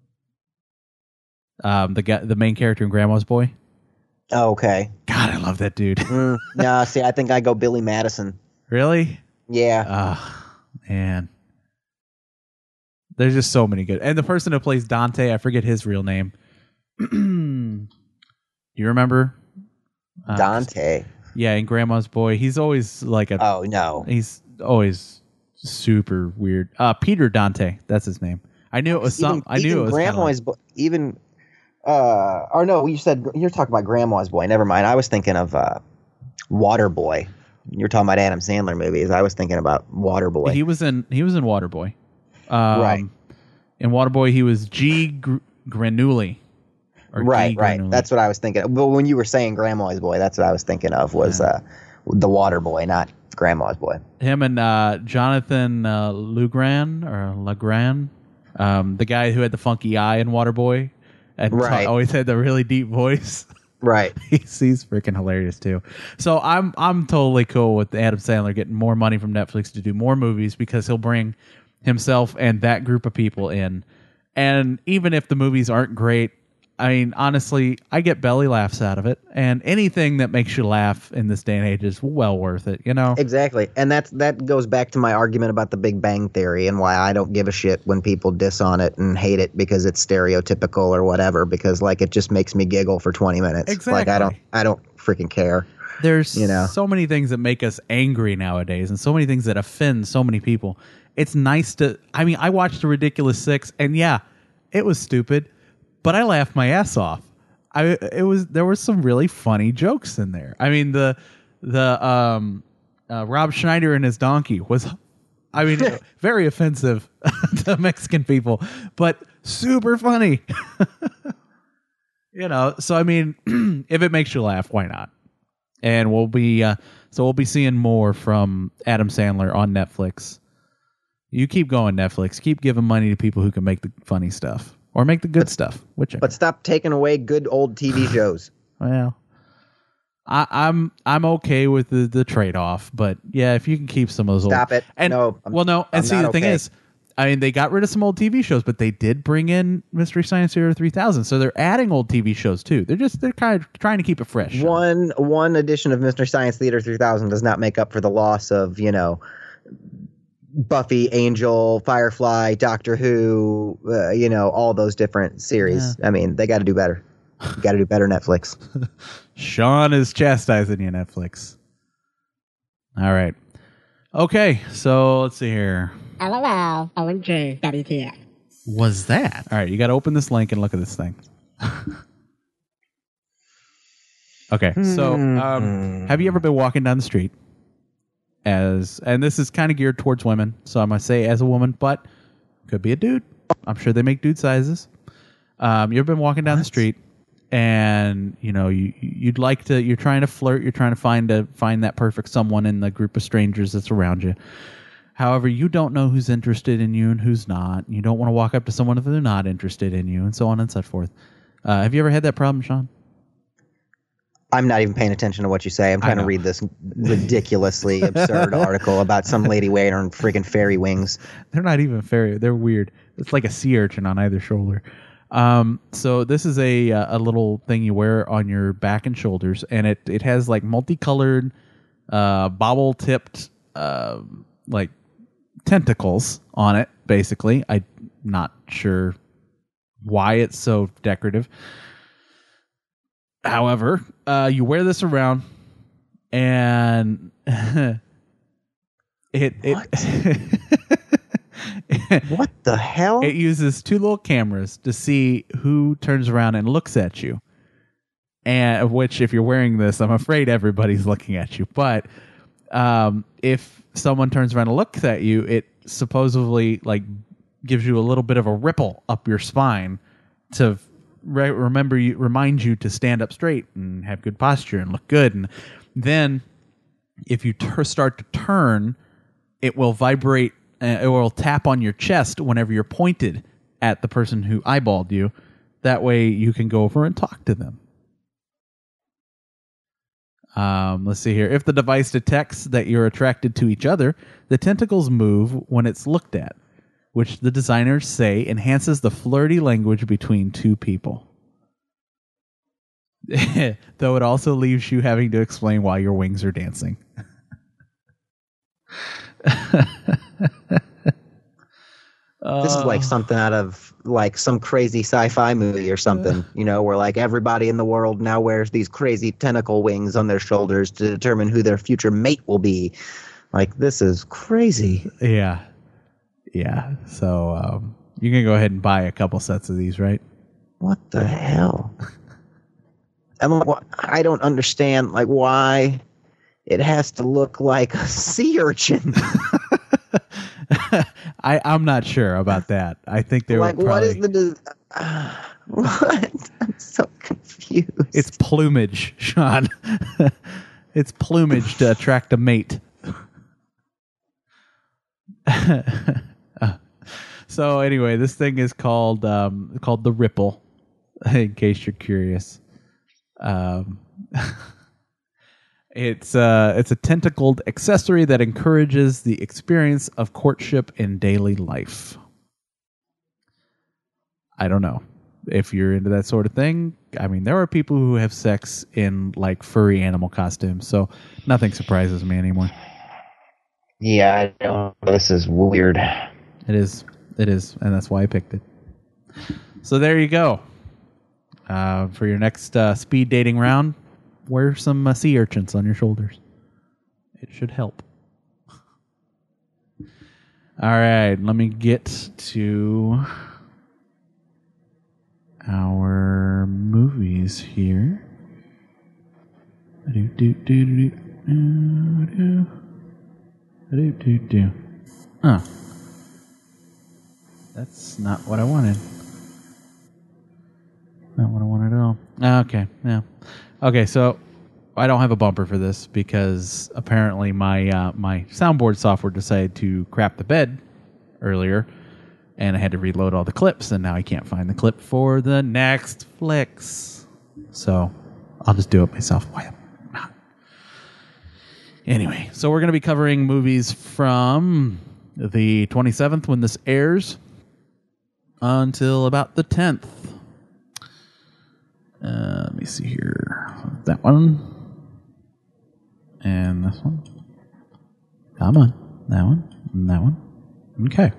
um, the guy, the main character in Grandma's Boy. okay. God, I love that dude. Mm, nah, see, I think I go Billy Madison. Really? Yeah. Oh man, there's just so many good. And the person who plays Dante, I forget his real name. You remember? Uh, Dante. Yeah, in Grandma's Boy, he's always like a. Oh, no. He's always super weird. Uh, Peter Dante, that's his name. I knew it was some. Even, I knew even it was kinda Grandma's Boy. Even, uh, or no, you said you're talking about Grandma's Boy. Never mind. I was thinking of uh, Waterboy. You're talking about Adam Sandler movies. I was thinking about Waterboy. like, he was in. He was in Waterboy. Um, Right. In Waterboy, he was G. Gr- Granulli. Or right, G. right. Granulli. That's what I was thinking. But when you were saying Grandma's Boy, that's what I was thinking of was uh, the Waterboy, not Grandma's Boy. Him and uh, Jonathan uh, Lugran or Legrand, um, the guy who had the funky eye in Waterboy, and Right. ta- always had the really deep voice. Right. he's he's freaking hilarious too. So I'm I'm totally cool with Adam Sandler getting more money from Netflix to do more movies because he'll bring himself and that group of people in. And even if the movies aren't great, I mean, honestly, I get belly laughs out of it, and anything that makes you laugh in this day and age is well worth it, you know? Exactly. And that's that goes back to my argument about the Big Bang Theory and why I don't give a shit when people diss on it and hate it because it's stereotypical or whatever, because like it just makes me giggle for twenty minutes. Like I don't Exactly. I don't freaking care. There's You know. so many things that make us angry nowadays, and so many things that offend so many people. It's nice to, I mean, I watched The Ridiculous Six, and yeah, it was stupid, but I laughed my ass off. I it was there was some really funny jokes in there. I mean, the the um uh, Rob Schneider and his donkey was, I mean, very offensive to Mexican people, but super funny. You know, so I mean, if it makes you laugh, why not? And we'll be uh, so we'll be seeing more from Adam Sandler on Netflix. You keep going, Netflix. Keep giving money to people who can make the funny stuff or make the good stuff. Whichever. But stop taking away good old T V shows. Well, I, I'm I'm okay with the, the trade off, but yeah, if you can keep some of those Stop old, it. And, No, I'm- well, no, and I'm see not the thing okay. is, I mean, they got rid of some old T V shows, but they did bring in Mystery Science Theater three thousand, so they're adding old T V shows too. They're just they're kind of trying to keep it fresh. One one edition of Mystery Science Theater three thousand does not make up for the loss of, you know, Buffy, Angel, Firefly, Doctor Who, uh, you know, all those different series. I mean, they got to do better. Got to do better, Netflix. Sean is chastising you, Netflix. All right. Okay, so let's see here. LOL, Owen J, W T F. Was that? All right, you got to open this link and look at this thing. Okay, so um, have you ever been walking down the street as, and this is kind of geared towards women, so I'm going to say as a woman, but could be a dude. I'm sure they make dude sizes. Um, you've been walking down the street and, you know, you, you'd like to, you're trying to flirt, you're trying to find a, find that perfect someone in the group of strangers that's around you. However, you don't know who's interested in you and who's not. You don't want to walk up to someone if they're not interested in you, and so on and so forth. Uh, have you ever had that problem, Sean? I'm not even paying attention to what you say. I'm trying to know. read this ridiculously absurd article about some lady waiting on freaking fairy wings. They're not even fairy. They're weird. It's like a sea urchin on either shoulder. Um, so this is a a little thing you wear on your back and shoulders, and it it has like multicolored, uh, bobble tipped, uh, like tentacles on it. Basically, I'm not sure why it's so decorative. However, uh, you wear this around, and it it. What the hell? It uses two little cameras to see who turns around and looks at you. And which, if you're wearing this, I'm afraid everybody's looking at you. But um, if someone turns around and looks at you, it supposedly like gives you a little bit of a ripple up your spine to re- remember you, remind you to stand up straight and have good posture and look good. And then if you ter- start to turn, it will vibrate. Uh, it will tap on your chest whenever you're pointed at the person who eyeballed you. That way you can go over and talk to them. Um, let's see here. If the device detects that you're attracted to each other, the tentacles move when it's looked at, which the designers say enhances the flirty language between two people. Though it also leaves you having to explain why your wings are dancing. This is like something out of like some crazy sci-fi movie or something, you know, where like everybody in the world now wears these crazy tentacle wings on their shoulders to determine who their future mate will be. Like, this is crazy. Yeah. Yeah. So um, you can go ahead and buy a couple sets of these, right? What the hell? I'm like, I don't understand, like, why it has to look like a sea urchin. I, I'm not sure about that. I think they like, were probably... what is the... Uh, what? I'm so confused. It's plumage, Sean. It's plumage to attract a mate. uh, so anyway, this thing is called um, called the Ripple, in case you're curious. Um, it's uh, it's a tentacled accessory that encourages the experience of courtship in daily life. I don't know if you're into that sort of thing. I mean, there are people who have sex in like furry animal costumes, so nothing surprises me anymore. Yeah, I know. This is weird. It is. It is, and that's why I picked it. So there you go. Uh, for your next uh, speed dating round, wear some uh, sea urchins on your shoulders. It should help. All right, let me get to our movies here. Do do do do do do do do. Huh. That's not what I wanted. Not what I wanted at all. Okay, yeah. Okay, so I don't have a bumper for this because apparently my uh, my soundboard software decided to crap the bed earlier, and I had to reload all the clips, and now I can't find the clip for the next flicks. So I'll just do it myself. Why not? Anyway, so we're going to be covering movies from the twenty-seventh when this airs until about the tenth. Uh, let me see here. That one. And this one. Come on. That one. And that one. Okay.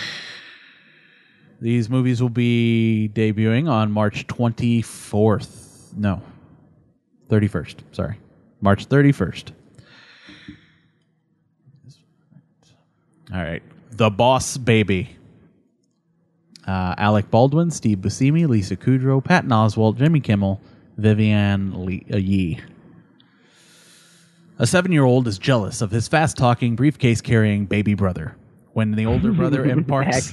These movies will be debuting on March twenty-fourth. No. thirty-first. Sorry. March thirty-first. All right. The Boss Baby. Uh, Alec Baldwin, Steve Buscemi, Lisa Kudrow, Patton Oswalt, Jimmy Kimmel, Vivian Lee, uh, Yee. A seven-year-old is jealous of his fast-talking, briefcase-carrying baby brother. When the older brother imparts...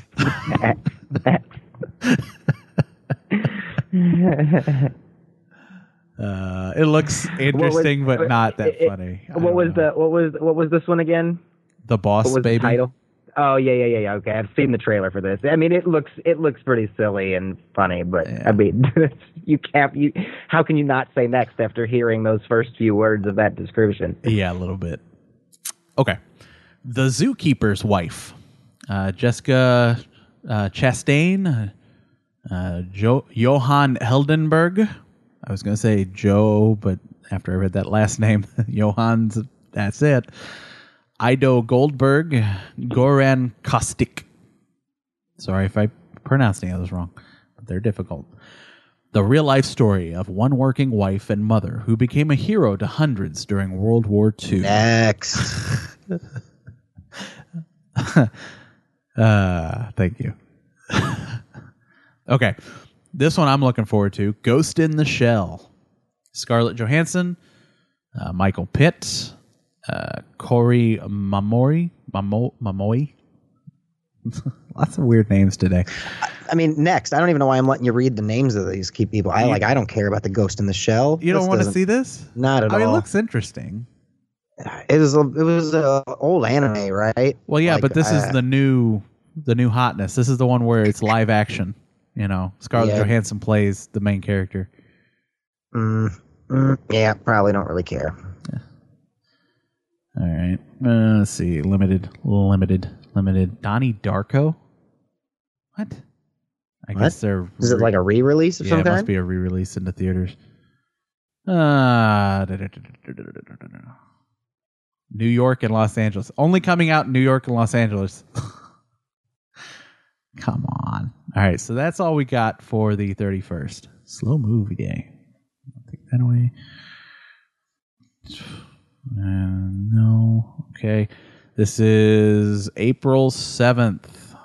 uh, it looks interesting, was, but not that it, funny. What was know. the what was what was this one again? The Boss what was Baby. The title? Oh yeah, yeah, yeah, yeah. Okay, I've seen the trailer for this. I mean, it looks it looks pretty silly and funny, but yeah. I mean, you can't. You how can you not say next after hearing those first few words of that description? Yeah, a little bit. Okay, The Zookeeper's Wife, uh, Jessica uh, Chastain, uh, jo- Johan Heldenberg. I was going to say Joe, but after I read that last name, Johan's. That's it. Ido Goldberg, Goran Kostic. Sorry if I pronounced any of those wrong, but they're difficult. The real-life story of one working wife and mother who became a hero to hundreds during World War Two. Next. uh, thank you. Okay, this one I'm looking forward to. Ghost in the Shell. Scarlett Johansson, uh, Michael Pitt, Uh, Corey Mamori, Mamo, Mamoi, Lots of weird names today. I mean, next. I don't even know why I'm letting you read the names of these key people. I like. I don't care about the Ghost in the Shell. You This don't want to doesn't- see this? Not at I mean, it all. looks interesting. It was a, it was a old anime, right? Well, yeah, Like, but this uh, is the new the new hotness. This is the one where it's live action. You know, Scarlett Yeah. Johansson plays the main character. Mm, mm, yeah, probably don't really care. All right. Uh, let's see. Limited, limited, limited. Donnie Darko? What? I What? guess they're. Is it like a re-release of yeah, some it must kind? be a re-release into theaters. Uh, da- da- da- da- da- da- da- da- da. New York and Los Angeles. Only coming out in New York and Los Angeles. Come on. All right, so that's all we got for the thirty-first. Slow movie day. I'll take that away. Uh, no. Okay. This is April seventh.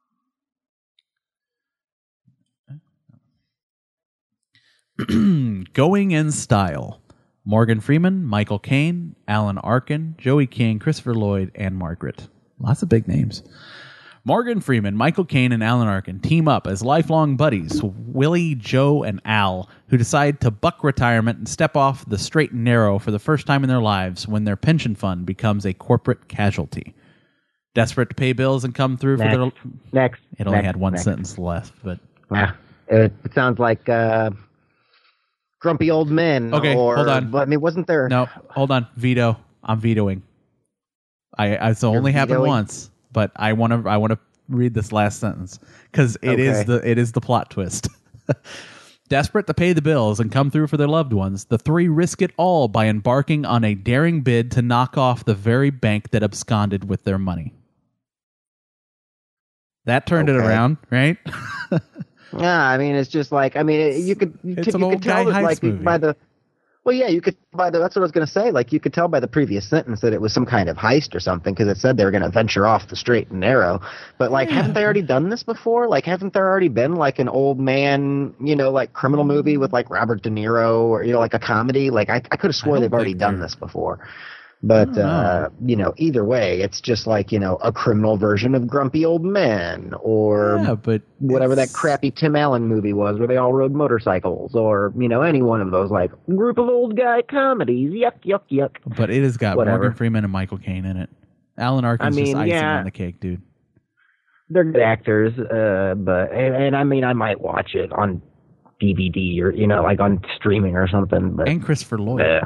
Going in Style. Morgan Freeman, Michael Caine, Alan Arkin, Joey King, Christopher Lloyd, and Margaret. Lots of big names. Morgan Freeman, Michael Caine, and Alan Arkin team up as lifelong buddies, Willie, Joe, and Al, who decide to buck retirement and step off the straight and narrow for the first time in their lives when their pension fund becomes a corporate casualty. Desperate to pay bills and come through Next. for their... Next. It only next, had one next. sentence left, but... Yeah. It, it sounds like uh, Grumpy Old Men. Okay, or, hold on. But I mean, wasn't there... No, hold on. Veto. I'm vetoing. I, I it's only happened vetoing? once, but I want to I want to read this last sentence because it is Okay. the it is the plot twist. Desperate to pay the bills and come through for their loved ones, the three risk it all by embarking on a daring bid to knock off the very bank that absconded with their money. That turned it Okay. around, right? Yeah, I mean, it's just like, I mean, it- you could, you It's could, an you old could tell guy that, like, heist movie. by the, well, yeah, you could, by the, that's what I was going to say. Like, you could tell by the previous sentence that it was some kind of heist or something because it said they were going to venture off the straight and narrow. But, like, haven't they already done this before? Like, haven't there already been, like, an old man, you know, like, criminal movie with, like, Robert De Niro or, you know, like a comedy? Like, I, I could have swore don't they've already think done they're- this before. But, don't uh, you know, either way, it's just like, you know, a criminal version of Grumpy Old Men or Yeah, but whatever that it's- crappy Tim Allen movie was where they all rode motorcycles, or, you know, any one of those, like, group of old guy comedies. Yuck, yuck, yuck. But it has got Whatever. Morgan Freeman and Michael Caine in it. Alan Arkin's I mean, just icing yeah. on the cake, dude. They're good actors, uh, but, and, and I mean, I might watch it on D V D or, you know, like on streaming or something, but, And Christopher Lloyd. ugh.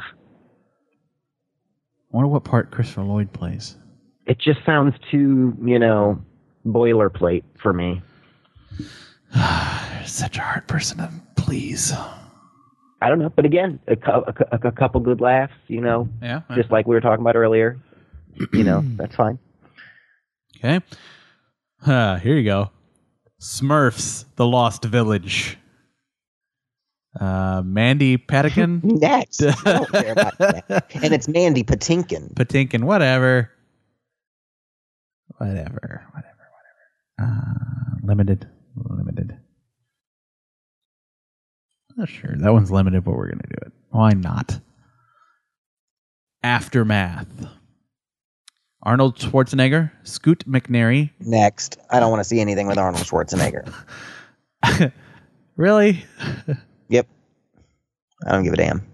I wonder what part Christopher Lloyd plays. It just sounds too, you know, boilerplate for me. Such a hard person to please. I don't know, but again, a, cou- a, cou- a couple good laughs, you know, Yeah. just like we were talking about earlier, you know, that's fine. Okay. Uh, here you go. Smurfs, The Lost Village. Uh, Mandy Patinkin. Next. I don't care about that. And it's Mandy Patinkin. Patinkin, whatever. Whatever, whatever, whatever. Uh, limited, limited. Not sure. That one's limited, but we're going to do it. Why not? Aftermath. Arnold Schwarzenegger, Scoot McNairy. Next. I don't want to see anything with Arnold Schwarzenegger. Really? Yep. I don't give a damn.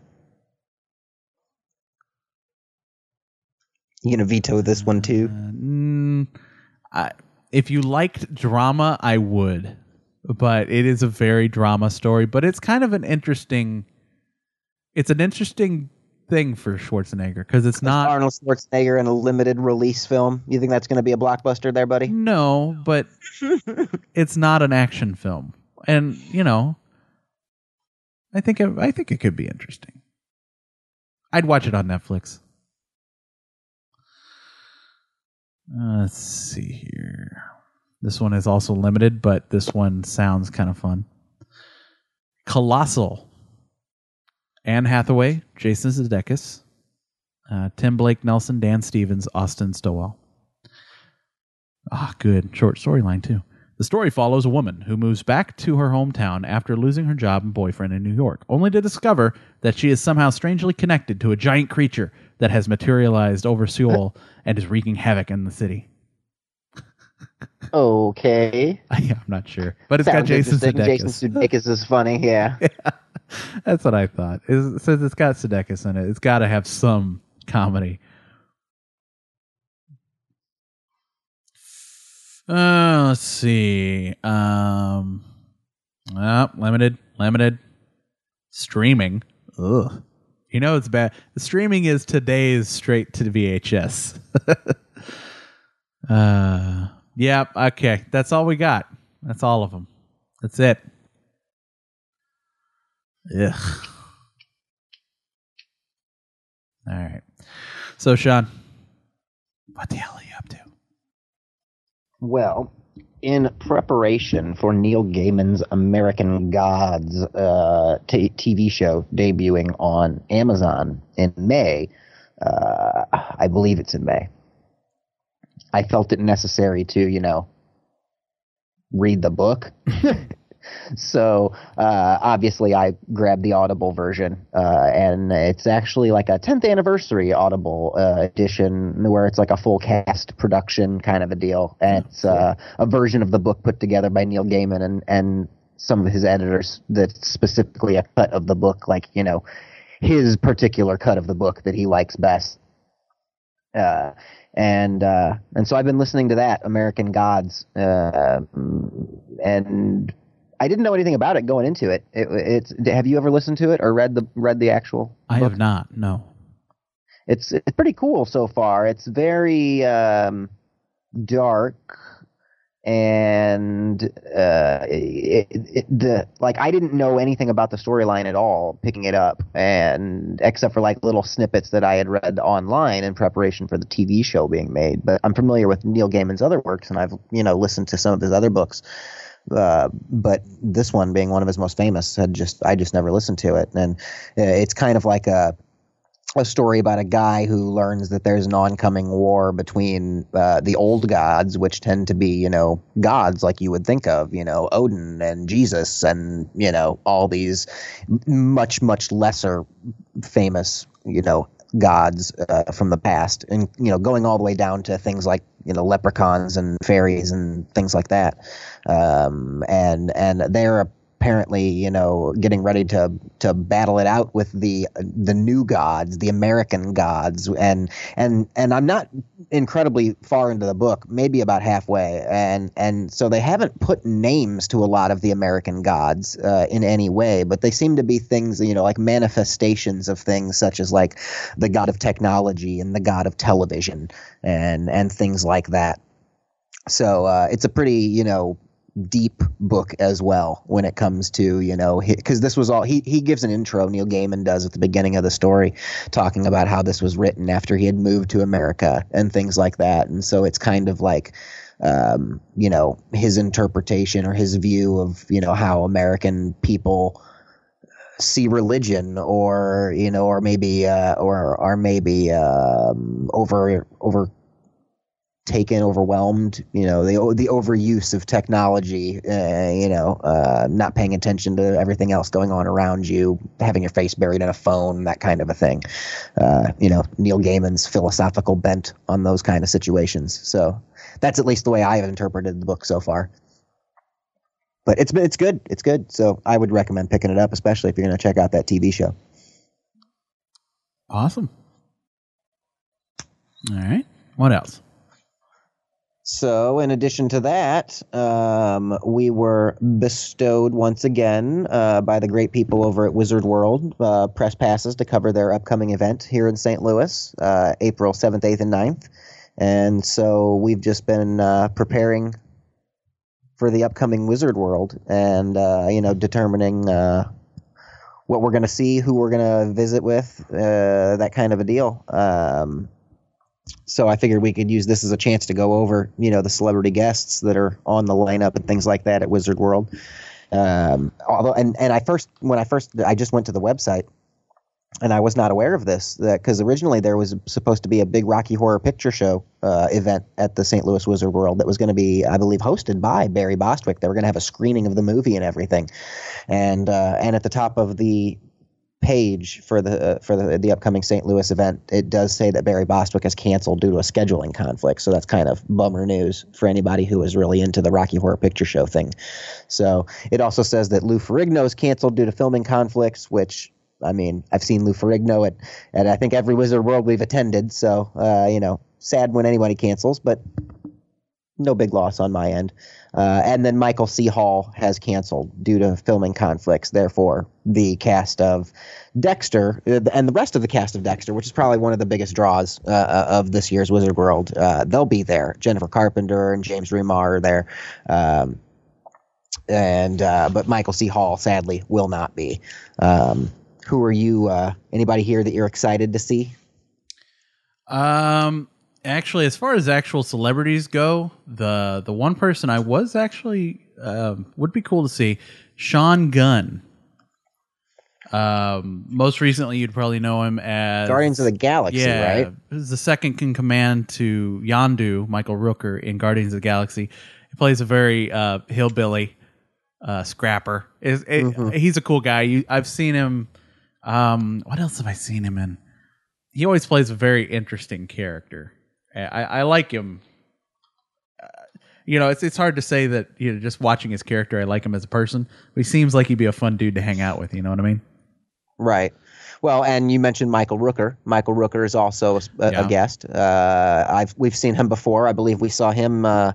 You gonna veto this one too? Uh, mm, I, if you liked drama, I would. But it is a very drama story. But it's kind of an interesting... It's an interesting thing for Schwarzenegger because it's not... Arnold Schwarzenegger in a limited release film. You think that's gonna be a blockbuster there, buddy? No, but it's not an action film. And, you know, I think it, I think it could be interesting. I'd watch it on Netflix. Uh, let's see here. This one is also limited, but this one sounds kind of fun. Colossal. Anne Hathaway, Jason Sudeikis, uh, Tim Blake Nelson, Dan Stevens, Austin Stowell. Ah, good. Short storyline, too. The story follows a woman who moves back to her hometown after losing her job and boyfriend in New York, only to discover that she is somehow strangely connected to a giant creature that has materialized over Seoul and is wreaking havoc in the city. Okay. I'm not sure, but it's got Sounds Jason interesting. Jason Sudeikis. Sudeikis is funny. Yeah. That's what I thought. It says it's got Sudeikis in it. It's got to have some comedy. Uh, let's see. Um, oh, limited, limited streaming. Ugh. You know it's bad. The streaming is today's straight to V H S. uh, yeah. Okay, that's all we got. That's all of them. That's it. Ugh. All right. So, Sean, what the hell are you up to? Well, in preparation for Neil Gaiman's American Gods uh, t- T V show debuting on Amazon in May, uh, I believe it's in May, I felt it necessary to, you know, read the book. So uh, obviously I grabbed the Audible version, uh, and it's actually like a tenth anniversary Audible uh, edition where it's like a full cast production kind of a deal. And it's uh, a version of the book put together by Neil Gaiman and, and some of his editors that's specifically a cut of the book, like, you know, his particular cut of the book that he likes best. Uh, and uh, and so I've been listening to that, American Gods, uh, and I didn't know anything about it going into it. it. It's have you ever listened to it or read the read the actual I book? have not. No. It's it's pretty cool so far. It's very um, dark, and uh, it, it, the like I didn't know anything about the storyline at all picking it up, and except for like little snippets that I had read online in preparation for the T V show being made. But I'm familiar with Neil Gaiman's other works, and I've you know listened to some of his other books. Uh, but this one being one of his most famous, had just I just never listened to it, and uh, it's kind of like a a story about a guy who learns that there's an oncoming war between uh, the old gods, which tend to be you know gods like you would think of, you know Odin and Jesus, and you know all these much much lesser famous you know gods uh, from the past, and you know going all the way down to things like you know leprechauns and fairies and things like that, um, and and they're apparently you know getting ready to to battle it out with the the new gods, the American gods, and and and I'm not incredibly far into the book, maybe about halfway, and and so they haven't put names to a lot of the American gods uh, in any way, but they seem to be things you know like manifestations of things such as like the god of technology and the god of television and and things like that. So uh, it's a pretty you know deep book as well when it comes to you know because this was all he he gives an intro, Neil Gaiman does, at the beginning of the story, talking about how this was written after he had moved to America and things like that, and so it's kind of like um you know his interpretation or his view of you know how American people see religion, or you know or maybe uh or are maybe um over over taken, overwhelmed, you know, the the overuse of technology, uh, you know, uh, not paying attention to everything else going on around you, having your face buried in a phone, that kind of a thing. Uh, you know, Neil Gaiman's philosophical bent on those kind of situations. So that's at least the way I have interpreted the book so far. But it's it's good. It's good. So I would recommend picking it up, especially if you're going to check out that T V show. Awesome. All right. What else? So, in addition to that, um, we were bestowed once again uh, by the great people over at Wizard World uh, press passes to cover their upcoming event here in Saint Louis, uh, April seventh, eighth, and ninth. And so we've just been uh, preparing for the upcoming Wizard World and, uh, you know, determining uh, what we're going to see, who we're going to visit with, uh, that kind of a deal. Um So I figured we could use this as a chance to go over, you know, the celebrity guests that are on the lineup and things like that at Wizard World. Um, although, and, and I first, when I first, I just went to the website and I was not aware of this, because originally there was supposed to be a big Rocky Horror Picture Show uh, event at the Saint Louis Wizard World that was going to be, I believe, hosted by Barry Bostwick. They were going to have a screening of the movie and everything. And, uh, and at the top of the page for the uh, for the the upcoming Saint Louis event, it does say that Barry Bostwick has canceled due to a scheduling conflict. So that's kind of bummer news for anybody who is really into the Rocky Horror Picture Show thing. So it also says that Lou Ferrigno is canceled due to filming conflicts, which, I mean, I've seen Lou Ferrigno at, at I think every Wizard World we've attended. So, uh, you know, sad when anybody cancels, but no big loss on my end. Uh, and then Michael C. Hall has canceled due to filming conflicts. Therefore, the cast of Dexter uh, and the rest of the cast of Dexter, which is probably one of the biggest draws uh, of this year's Wizard World, uh, they'll be there. Jennifer Carpenter and James Remar are there. Um, and uh, but Michael C. Hall, sadly, will not be. Um, who are you? Uh, anybody here that you're excited to see? Um. Actually, as far as actual celebrities go, the the one person I was actually um, would be cool to see, Sean Gunn. Um, most recently, you'd probably know him as Guardians of the Galaxy, yeah, right? He's the second in command to Yondu, Michael Rooker, in Guardians of the Galaxy. He plays a very uh, hillbilly uh, scrapper. Is it, Mm-hmm. He's a cool guy. You, I've seen him. Um, what else have I seen him in? He always plays a very interesting character. I, I like him. Uh, you know, it's it's hard to say that, you know, just watching his character, I like him as a person. But he seems like he'd be a fun dude to hang out with. You know what I mean? Right. Well, and you mentioned Michael Rooker. Michael Rooker is also a, a, Yeah. a guest. Uh, I've we've seen him before. I believe we saw him. Uh,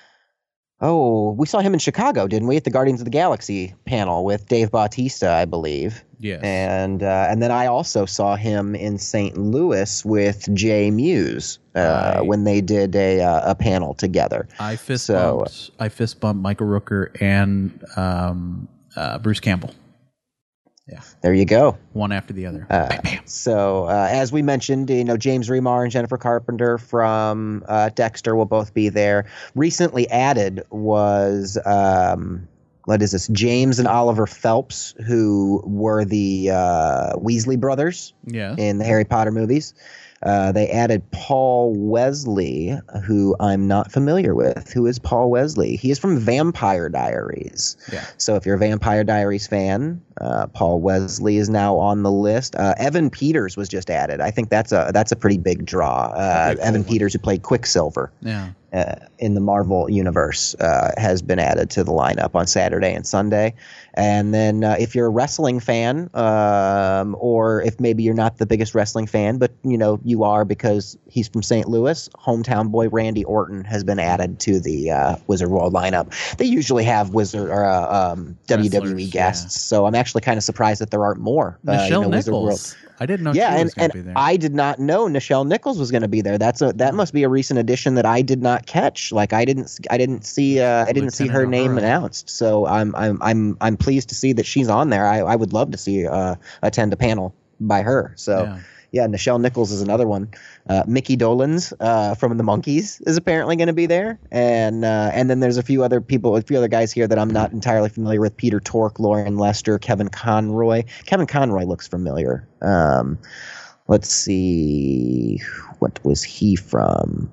oh, we saw him in Chicago, didn't we? At the Guardians of the Galaxy panel with Dave Bautista, I believe. Yes. And uh, and then I also saw him in Saint Louis with Jay Muse uh, Right. when they did a uh, a panel together. I fist So- bumped. I fist bumped Michael Rooker and um, uh, Bruce Campbell. Yeah, There you go. one after the other. Uh, so, uh, as we mentioned, you know, James Remar and Jennifer Carpenter from uh, Dexter will both be there. Recently added was, um, what is this? James and Oliver Phelps, who were the uh, Weasley brothers Yeah. in the Harry Potter movies. Uh, they added Paul Wesley, who I'm not familiar with. Who is Paul Wesley? He is from Vampire Diaries. Yeah. So if you're a Vampire Diaries fan, uh, Paul Wesley is now on the list. Uh, Evan Peters was just added. I think that's a that's a pretty big draw. Uh, cool Evan one. Peters, who played Quicksilver Yeah. uh, in the Marvel universe, uh, has been added to the lineup on Saturday and Sunday. And then uh, if you're a wrestling fan, um, or if maybe you're not the biggest wrestling fan, but you know you are because he's from Saint Louis, hometown boy Randy Orton has been added to the uh, Wizard World lineup. They usually have Wizard or uh, um, W W E Wrestlers, guests, so I'm actually kind of surprised that there aren't more. uh, Nichelle you know, Wizard World. Nichols. I didn't know Yeah, she and, was going to and be there. I did not know Nichelle Nichols was going to be there. That's a that must be a recent addition that I did not catch. Like I didn't I didn't see uh, I didn't see her Lieutenant name Uhura. announced. So I'm I'm I'm I'm pleased to see that she's on there. I, I would love to see uh, attend a panel by her. So Yeah. yeah, Nichelle Nichols is another one. Uh, Mickey Dolenz uh, from the Monkees is apparently going to be there, and uh, and then there's a few other people, a few other guys here that I'm not entirely familiar with. Peter Tork, Lauren Lester, Kevin Conroy. Kevin Conroy looks familiar. Um, let's see, what was he from?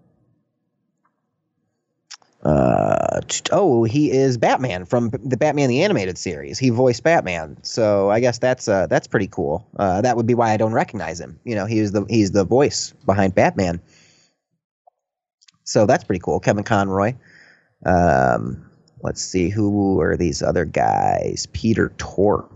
Uh, t- oh, he is Batman from the Batman the Animated Series. He voiced Batman, so I guess that's uh that's pretty cool. Uh, that would be why I don't recognize him. You know, he's the he's the voice behind Batman. So that's pretty cool. Kevin Conroy. Um, let's see, who are these other guys? Peter Tork.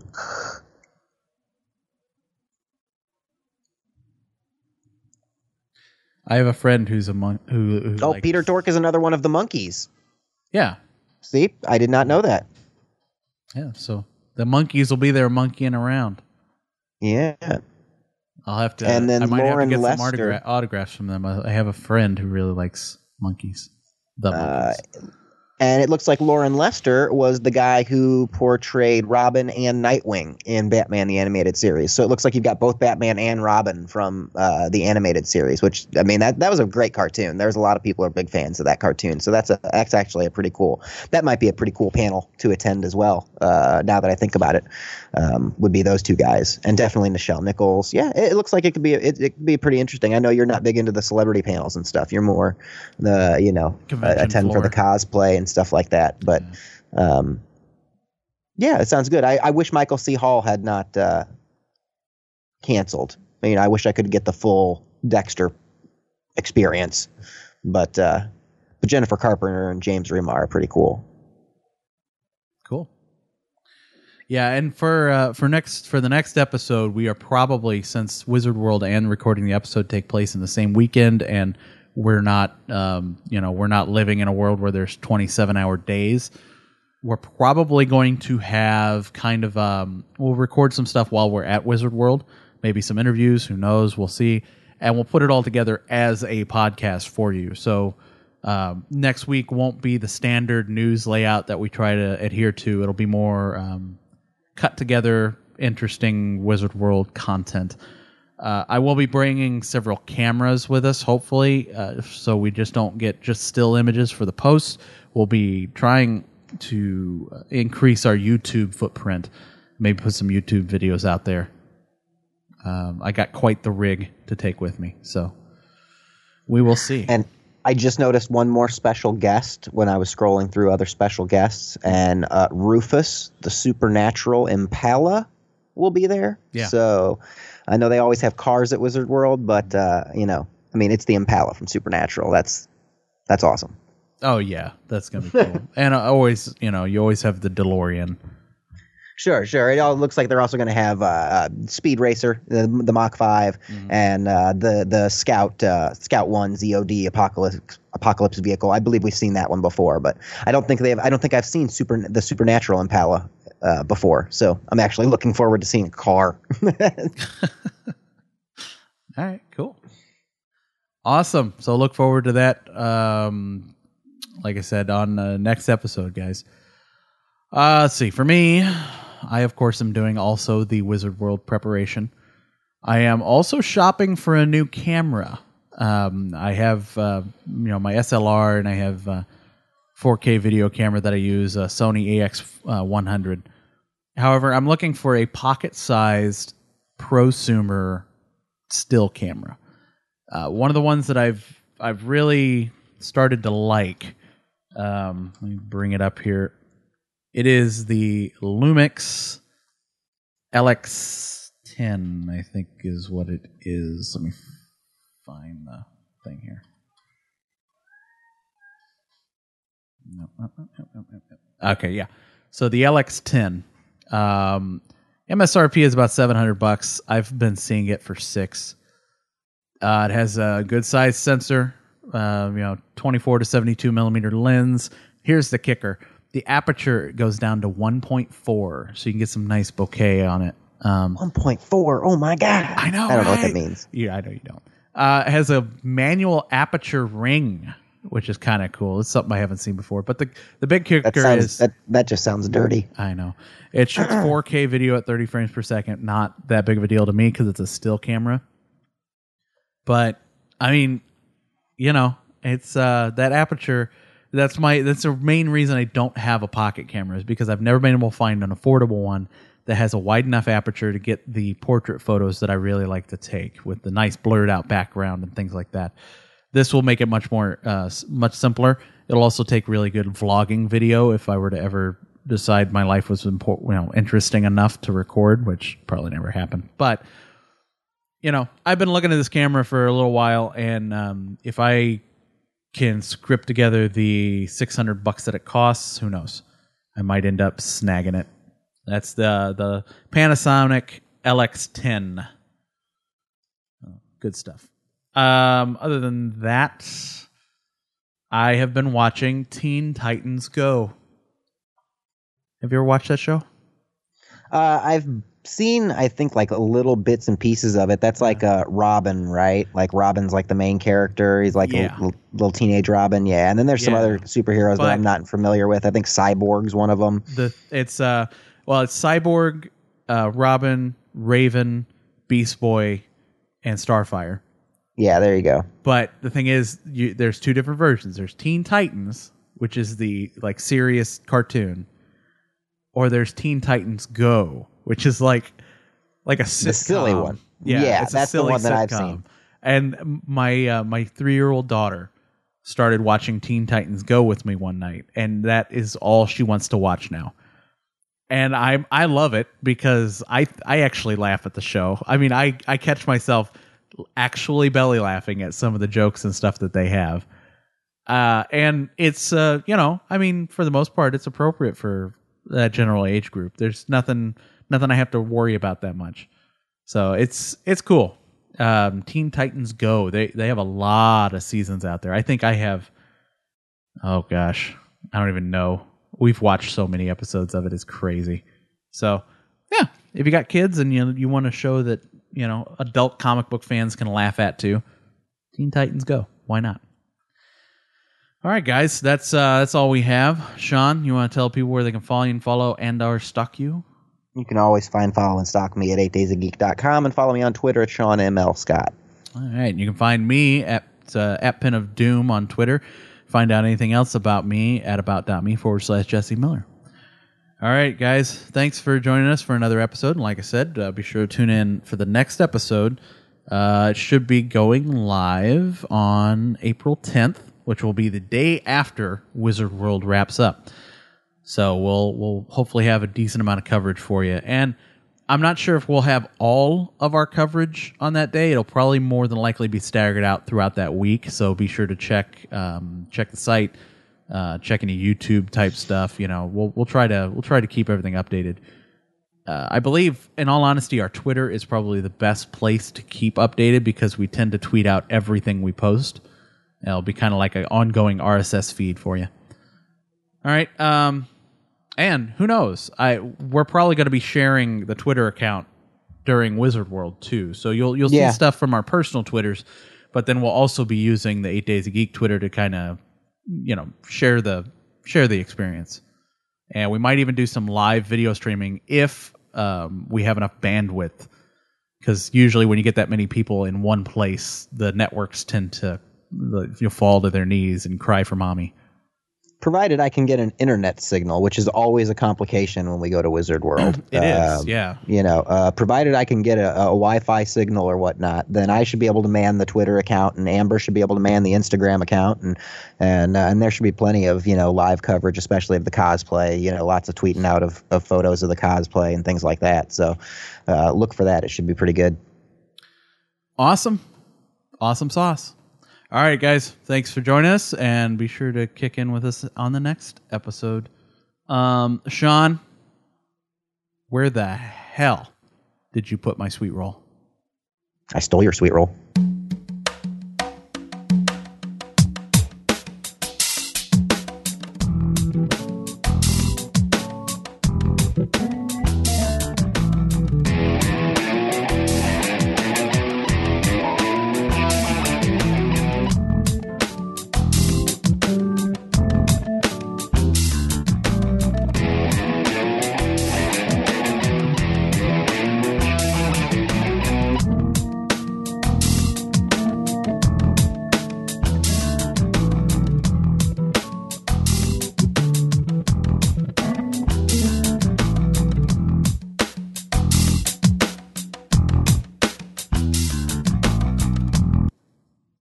I have a friend who's a monk who, who Oh, like- Peter Tork is another one of the monkeys. Yeah. See, I did not know that. Yeah. So the monkeys will be there monkeying around. Yeah. I'll have to. And then I might Lauren have to get Lester. some autogra- autographs from them. I I have a friend who really likes monkeys. The monkeys. And it looks like Lauren Lester was the guy who portrayed Robin and Nightwing in Batman the Animated Series. So it looks like you've got both Batman and Robin from uh, the animated series, which, I mean, that, that was a great cartoon. There's a lot of people who are big fans of that cartoon. So that's a, that's actually a pretty cool – that might be a pretty cool panel to attend as well, uh, now that I think about it, um, would be those two guys. And definitely Nichelle Nichols. Yeah, it, it looks like it could be it, it could be pretty interesting. I know you're not big into the celebrity panels and stuff. You're more the, you know, uh, Convention attend for the floor. cosplay and stuff like that. But um, yeah, it sounds good. I, I wish Michael C. Hall had not uh, canceled. I mean, I wish I could get the full Dexter experience, but uh, but Jennifer Carpenter and James Remar are pretty cool. Cool. Yeah, and for uh, for next for the next episode, we are probably, since Wizard World and recording the episode take place in the same weekend, and we're not um, you know we're not living in a world where there's twenty-seven hour days. We're probably going to have kind of um, we'll record some stuff while we're at Wizard World, maybe some interviews. Who knows? We'll see, and we'll put it all together as a podcast for you. So. Um, next week won't be the standard news layout that we try to adhere to. It'll be more um, cut together, interesting Wizard World content. Uh, I will be bringing several cameras with us, hopefully, uh, so we just don't get just still images for the posts. We'll be trying to increase our YouTube footprint, maybe put some YouTube videos out there. Um, I got quite the rig to take with me, so we will see. And I just noticed one more special guest when I was scrolling through other special guests, and uh, Rufus, the supernatural Impala, will be there. Yeah. So I know they always have cars at Wizard World, but uh, you know, I mean, it's the Impala from Supernatural. That's that's awesome. Oh yeah, that's gonna be cool. And I always, you know, you always have the DeLorean. Sure, sure. It all looks like they're also going to have uh, uh, Speed Racer, the, the Mach five, mm-hmm. and uh, the the Scout uh, Scout One Z O D Apocalypse Apocalypse vehicle. I believe we've seen that one before, but I don't think they have. I don't think I've seen super the Supernatural Impala uh, before. So I'm actually looking forward to seeing a car. All right, cool, awesome. So look forward to that. Um, like I said, on the next episode, guys. Uh, let's see. For me, I, of course, am doing also the Wizard World preparation. I am also shopping for a new camera. Um, I have, uh, you know, my S L R, and I have a four K video camera that I use, a Sony A X one hundred. However, I'm looking for a pocket-sized prosumer still camera. Uh, one of the ones that I've I've really started to like. Um, let me bring it up here. It is the Lumix L X ten, I think is what it is. Let me find the thing here. No, no, no, no, no, no. Okay, yeah. So the L X ten, um, M S R P is about seven hundred bucks. I've been seeing it for six. Uh, it has a good size sensor, uh, you know, twenty-four to seventy-two millimeter lens. Here's the kicker. The aperture goes down to one point four, so you can get some nice bokeh on it. Um, one point four, oh my God. I know, I don't right? know what that means. Yeah, I know you don't. Uh, it has a manual aperture ring, which is kind of cool. It's something I haven't seen before. But the, the big kicker that sounds, is... That, that just sounds dirty. I know. It shoots four K video at thirty frames per second. Not that big of a deal to me because it's a still camera. But, I mean, you know, it's uh, that aperture... That's my. That's the main reason I don't have a pocket camera, is because I've never been able to find an affordable one that has a wide enough aperture to get the portrait photos that I really like to take with the nice blurred out background and things like that. This will make it much more, uh, much simpler. It'll also take really good vlogging video if I were to ever decide my life was important, you know, interesting enough to record, which probably never happened. But you know, I've been looking at this camera for a little while, and um, if I can script together the six hundred bucks that it costs, who knows? I might end up snagging it. That's the the Panasonic L X ten. Oh, good stuff. Um, other than that, I have been watching Teen Titans Go. Have you ever watched that show? Uh, I've seen, I think, like little bits and pieces of it. That's like uh, Robin, right? Like Robin's like the main character. He's like Yeah. a little, little teenage Robin. Yeah. And then there's some Yeah. other superheroes But- that I'm not familiar with. I think Cyborg's one of them. The it's uh well it's Cyborg, uh, Robin, Raven, Beast Boy, and Starfire. Yeah, there you go. But the thing is, you, there's two different versions. There's Teen Titans, which is the like serious cartoon, or there's Teen Titans Go, which is like like a sitcom. The silly one. Yeah, Yeah, it's a that's the silly one that I've sitcom. seen. And my uh, my three year old daughter started watching Teen Titans Go with me one night, and that is all she wants to watch now. and I I love it because I I actually laugh at the show. I mean, I I catch myself actually belly laughing at some of the jokes and stuff that they have. Uh, and it's, uh, you know, I mean, for the most part, it's appropriate for that general age group. There's nothing, nothing I have to worry about that much. So it's, it's cool. Um, Teen Titans Go. They, they have a lot of seasons out there. I think I have, oh gosh, I don't even know. We've watched so many episodes of it. It's crazy. So yeah, if you got kids and you, you want to show that, you know, adult comic book fans can laugh at too, Teen Titans Go. Why not? All right, guys, that's uh, that's all we have. Sean, you want to tell people where they can follow you and follow and or stalk you? You can always find, follow, and stalk me at eight days a geek dot com and follow me on Twitter at Sean M L Scott. All right, you can find me at uh, at Pin of Doom on Twitter. Find out anything else about me at about.me forward slash Jesse Miller. All right, guys, thanks for joining us for another episode. And like I said, uh, be sure to tune in for the next episode. Uh, it should be going live on April tenth. Which will be the day after Wizard World wraps up. So we'll we'll hopefully have a decent amount of coverage for you. And I'm not sure if we'll have all of our coverage on that day. It'll probably more than likely be staggered out throughout that week. So be sure to check um, check the site, uh, check any YouTube type stuff. You know, we'll we'll try to we'll try to keep everything updated. Uh, I believe, in all honesty, our Twitter is probably the best place to keep updated because we tend to tweet out everything we post. It'll be kind of like an ongoing R S S feed for you. All right. Um, and who knows? I We're probably going to be sharing the Twitter account during Wizard World, too. So you'll you'll yeah. see stuff from our personal Twitters, but then we'll also be using the eight Days a Geek Twitter to kind of, you know, share the share the experience. And we might even do some live video streaming if um, we have enough bandwidth. Because usually when you get that many people in one place, the networks tend to you'll fall to their knees and cry for mommy. Provided I can get an internet signal, which is always a complication when we go to Wizard World. It um, is, yeah. You know, uh, provided I can get a, a Wi-Fi signal or whatnot, then I should be able to man the Twitter account, and Amber should be able to man the Instagram account, and and uh, and there should be plenty of, you know, live coverage, especially of the cosplay. You know, lots of tweeting out of, of photos of the cosplay and things like that. So uh, look for that; it should be pretty good. Awesome, awesome sauce. All right, guys, thanks for joining us, and be sure to kick in with us on the next episode. Um, Sean, where the hell did you put my sweet roll? I stole your sweet roll.